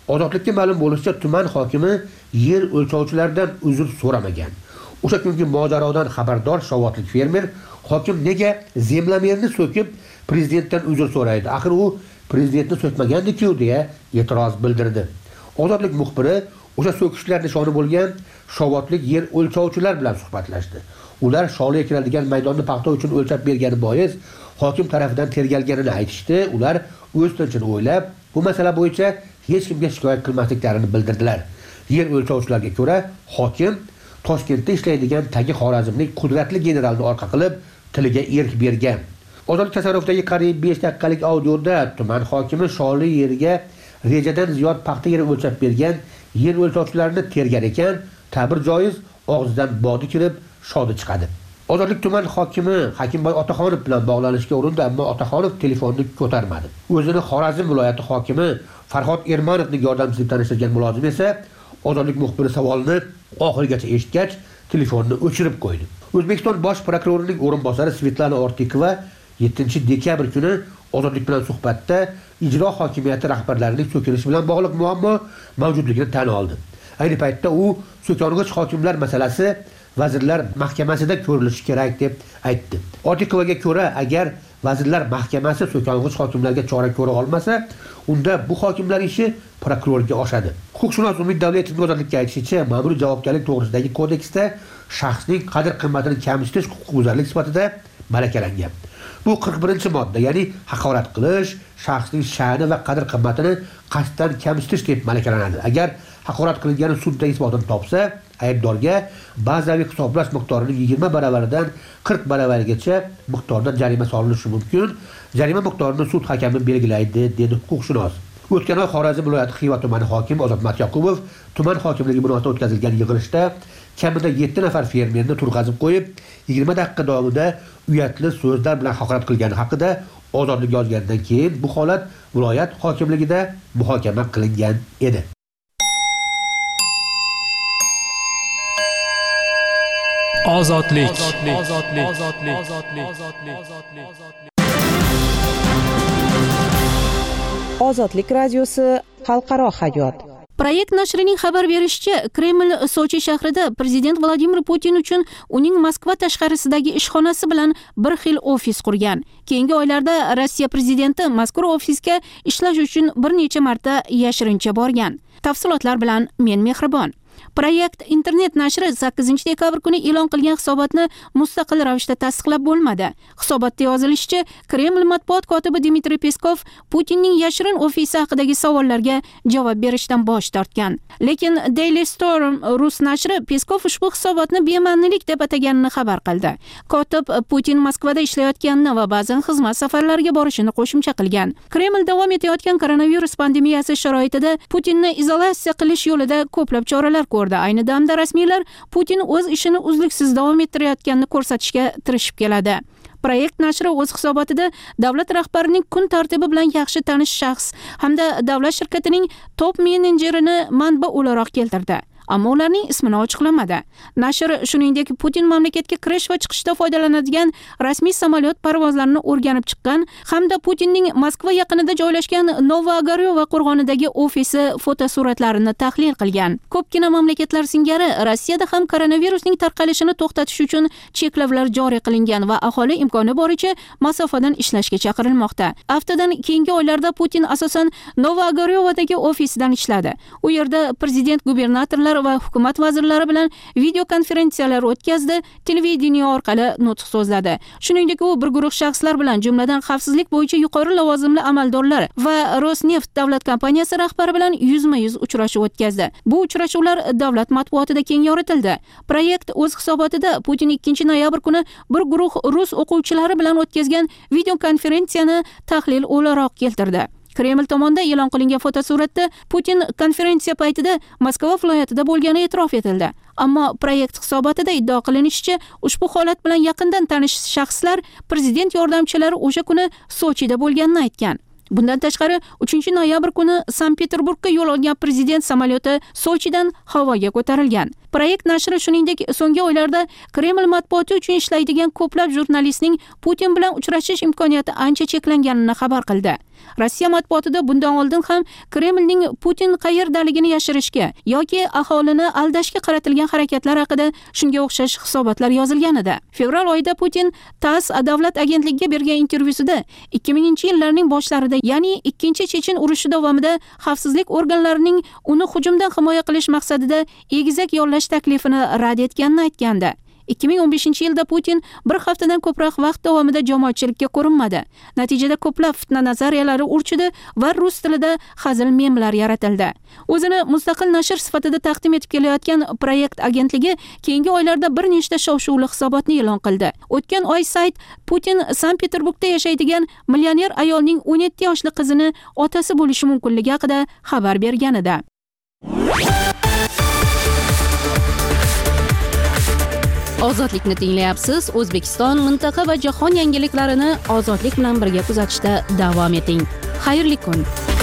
S9: Ozodlikka ma'lum bo'lishicha, tuman hokimi yer o'lchovchilardan uzr so'ramagan. O'sha kungi mojarodan xabardor shovotlik fermer hokim nega zemlamerni so'kib prezidentdan uzr so'raydi? Axir u prezidentni so'kmagandiku deya e'tiroz bildirdi. Ozodlik muxbiri o'sha so'kishlar nishoni bo'lgan shovotlik yer o'lchovchilar bilan suhbatlashdi. Ular Sholiga kiradigan maydonni paxta uchun o'lchab bergani bois hokim tarafidan tergalganini aytishdi. Ular o'z tinchini o'ylab, bu masala bo'yicha hech kimga shikoyat qilmasliklarini bildirdilar. Yer o'lchovchilarga ko'ra, hokim Toshkentda ishlaydigan tagi xorazmlik qudratli generalni orqa qilib tiliga erk bergan. Ozodlik tasarrufidagi qariyb besh daqiqalik audioda tuman hokimi Sholi yeriga rejadan ziyod paxta yeri o'lchab bergan yer o'lchovchilarini tergar ekan, ta'bir joiz, og'zidan bodi kirib, shodi chiqadi. Ozodlik tuman hokimi Hakimboy Otaxonov bilan bog'lanishga urindi, ammo Otaxonov telefonni ko'tarmadi. O'zini Xorazm viloyati hokimi Farhod Ermanovning yordamchisi deb tanishtirgan mulozim esa Ozodlik muxbiri savolni oxirigacha eshitgach, telefonni o'chirib qo'ydi. O'zbekiston bosh prokurorining o'rinbosari Svetlana Ortikova yettinchi dekabr kuni Ozodlik bilan suhbatda ijro hokimiyati rahbarlarining so'kilishi bilan bog'liq muammo mavjudligini tan oldi. Ayni paytda u so'kong'ich hokimlar masalasi Vazirlar Mahkamasida ko'rilishi kerak deb aytdi. Ortikovaga ko'ra, agar Vazirlar Mahkamasi so'kong'ich hokimlarga chora ko'ra olmasa, unda bu hokimlar ishi prokurorga oshadi. Huquqshunos Umid Davletovning Ozodlikka aytishicha, ma'muriy javobgarlik to'g'risidagi kodeksda shaxsning qadr-qimmatini kamsitish huquqbuzarlik sifatida malakalangan. Bu qirq birinchi modda, ya'ni haqorat qilish, shaxsning sha'ni va qadr-qimmatini qasddan kamsitish deb malakalanadi. Agar haqorat qilingani sudda isbotini topsa, aybdorga bazaviy hisoblash miqdorining yigirma baravaridan qirq baravarigacha miqdorda jarima solinishi mumkin. Jarima miqdorini sud hakami belgilaydi, dedi huquqshunos. O'tgan oy Xorazm viloyati Xiva tumani hokimi Ozodmat Yoqubov tuman hokimligi binoida o'tkazilgan yig'ilishda kamida yetti nafar fermerni turg'azib qo'yib, yigirma daqiqa davomida uyatli so'zlar bilan haqorat qilgani haqida Ozodlik yozgandan keyin bu holat viloyat hokimligida muhokama qilingan edi.
S3: Ozodlik.
S11: Ozodlik radiosi xalqaro hayot.
S1: Proyekt nashrining xabar berishicha, Kreml Sochi shahrida prezident Vladimir Putin uchun uning Moskva tashqarisidagi ishxonasi bilan bir xil ofis qurgan. Keyingi oylarda Rossiya prezidenti mazkur ofisga ishlash uchun bir necha marta yashirincha borgan. Tafsilotlar bilan men Mehribon. Proyekt internet nashri sakkizinchi dekabr kuni e'lon qilgan hisobotni mustaqil ravishda tasdiqlab bo'lmadi. Hisobotda yozilishicha, Kreml matbuot kotibi Dmitriy Peskov Putinning yashirin ofisi haqidagi savollarga javob berishdan bosh tortgan. Lekin Daily Storm rus nashri Peskov ushbu hisobotni bema'nilik deb ataganini xabar qildi. Kotib Putin Moskvada ishlayotganini va ba'zan xizmat safarlariga borishini qo'shimcha qilgan. Kreml davom etayotgan koronavirus pandemiyasi sharoitida Putinni izolyatsiya qilish yo'lida ko'plab choralar ko'rdi. Ayni damda rasmiylar Putin o'z ishini uzluksiz davom ettirayotganini ko'rsatishga tirishib keladi. Proyekt nashri o'z hisobotida davlat rahbarining kun tartibi bilan yaxshi tanish shaxs hamda davlat shirkatining top menejerini manba o'laroq keltirdi. Ammo ularning ismini ochiqlamadi. Nashr shuningdek Putin mamlakatga kirish va chiqishda foydalanadigan rasmiy samolyot parvozlarini o'rganib chiqqan hamda Putinning Moskva yaqinida joylashgan Novogaryovo qo'rg'onidagi ofisi fotosuratlarini tahlil qilgan. Ko'pgina mamlakatlar singari Rossiyada ham koronavirusning tarqalishini to'xtatish uchun cheklovlar joriy qilingan va aholi imkoni boricha masofadan ishlashga chaqirilmoqda. Haftadan keyingi oylarda Putin asosan Novogaryovodagi ofisidan ishladi. U yerda prezident, gubernatorlar va hukumat vazirlari bilan video konferensiyalar o'tkazdi, televideniye orqali nutq so'zladi. Shuningdek, u bir guruh shaxslar bilan, jumladan xavfsizlik bo'yicha yuqori lavozimli amaldorlar va Rosneft davlat kompaniyasi rahbari bilan yuzma-yuz uchrashuv o'tkazdi. Bu uchrashuvlar davlat matbuotida keng yoritildi. Proyekt o'z hisobotida Putin ikkinchi noyabr kuni bir guruh rus o'quvchilari bilan o'tkazgan video konferensiyani tahlil o'laroq keltirdi. Kreml tomonidan e'lon qilingan fotosuratda Putin konferensiya paytida Moskva viloyatida bo'lgani e'tirof etildi. Ammo proyekt hisobotida iddao qilinishicha, ushbu holat bilan yaqindan tanish shaxslar prezident yordamchilari o'sha kuni Sochida bo'lganini aytgan. Bundan tashqari, uchinchi noyabr kuni Sankt-Peterburgga yo'l olgan prezident samolyoti Sochidan havoga ko'tarilgan. Proyekt nashri shuningdek so'nggi oylarda Kreml matbuoti uchun ishlaydigan ko'plab jurnalistning Putin bilan uchrashish imkoniyati ancha cheklanganini xabar qildi. Rossiya matbuotida bundan oldin ham Kremlning Putin qayerdaligini yashirishga yoki aholini aldashga qaratilgan harakatlar haqida shunga o'xshash hisobotlar yozilgan edi. Fevral oyida Putin TASS davlat agentligiga bergan intervyusida ikki minginchi yillarning boshlarida, ya'ni ikkinchi Chechen urushi davomida xavfsizlik organlarining uni hujumdan himoya qilish maqsadida egizak yollash taklifini rad etganini aytgandi. ikki ming o'n beshinchi yilda Putin bir haftadan ko'proq vaqt davomida jamoatchilikka ko'rinmadi. Natijada ko'plab fitna nazariyalari urchidi va rus tilida hazil memlar yaratildi. O'zini mustaqil nashr sifatida taqdim etib kelayotgan proyekt agentligi keyingi oylarda bir nechta shov-shuvli hisobotni e'lon qildi. O'tgan oy sayt Putin Sankt-Peterburgda yashaydigan millioner ayolning o'n yetti yoshli qizini otasi bo'lishi mumkinligi haqida xabar bergan edi. Ozodlikni tinglayapsiz. O'zbekiston, mintaqa va jahon yangiliklarini ozodlik bilan birga kuzatishda davom eting. Xayrli kun.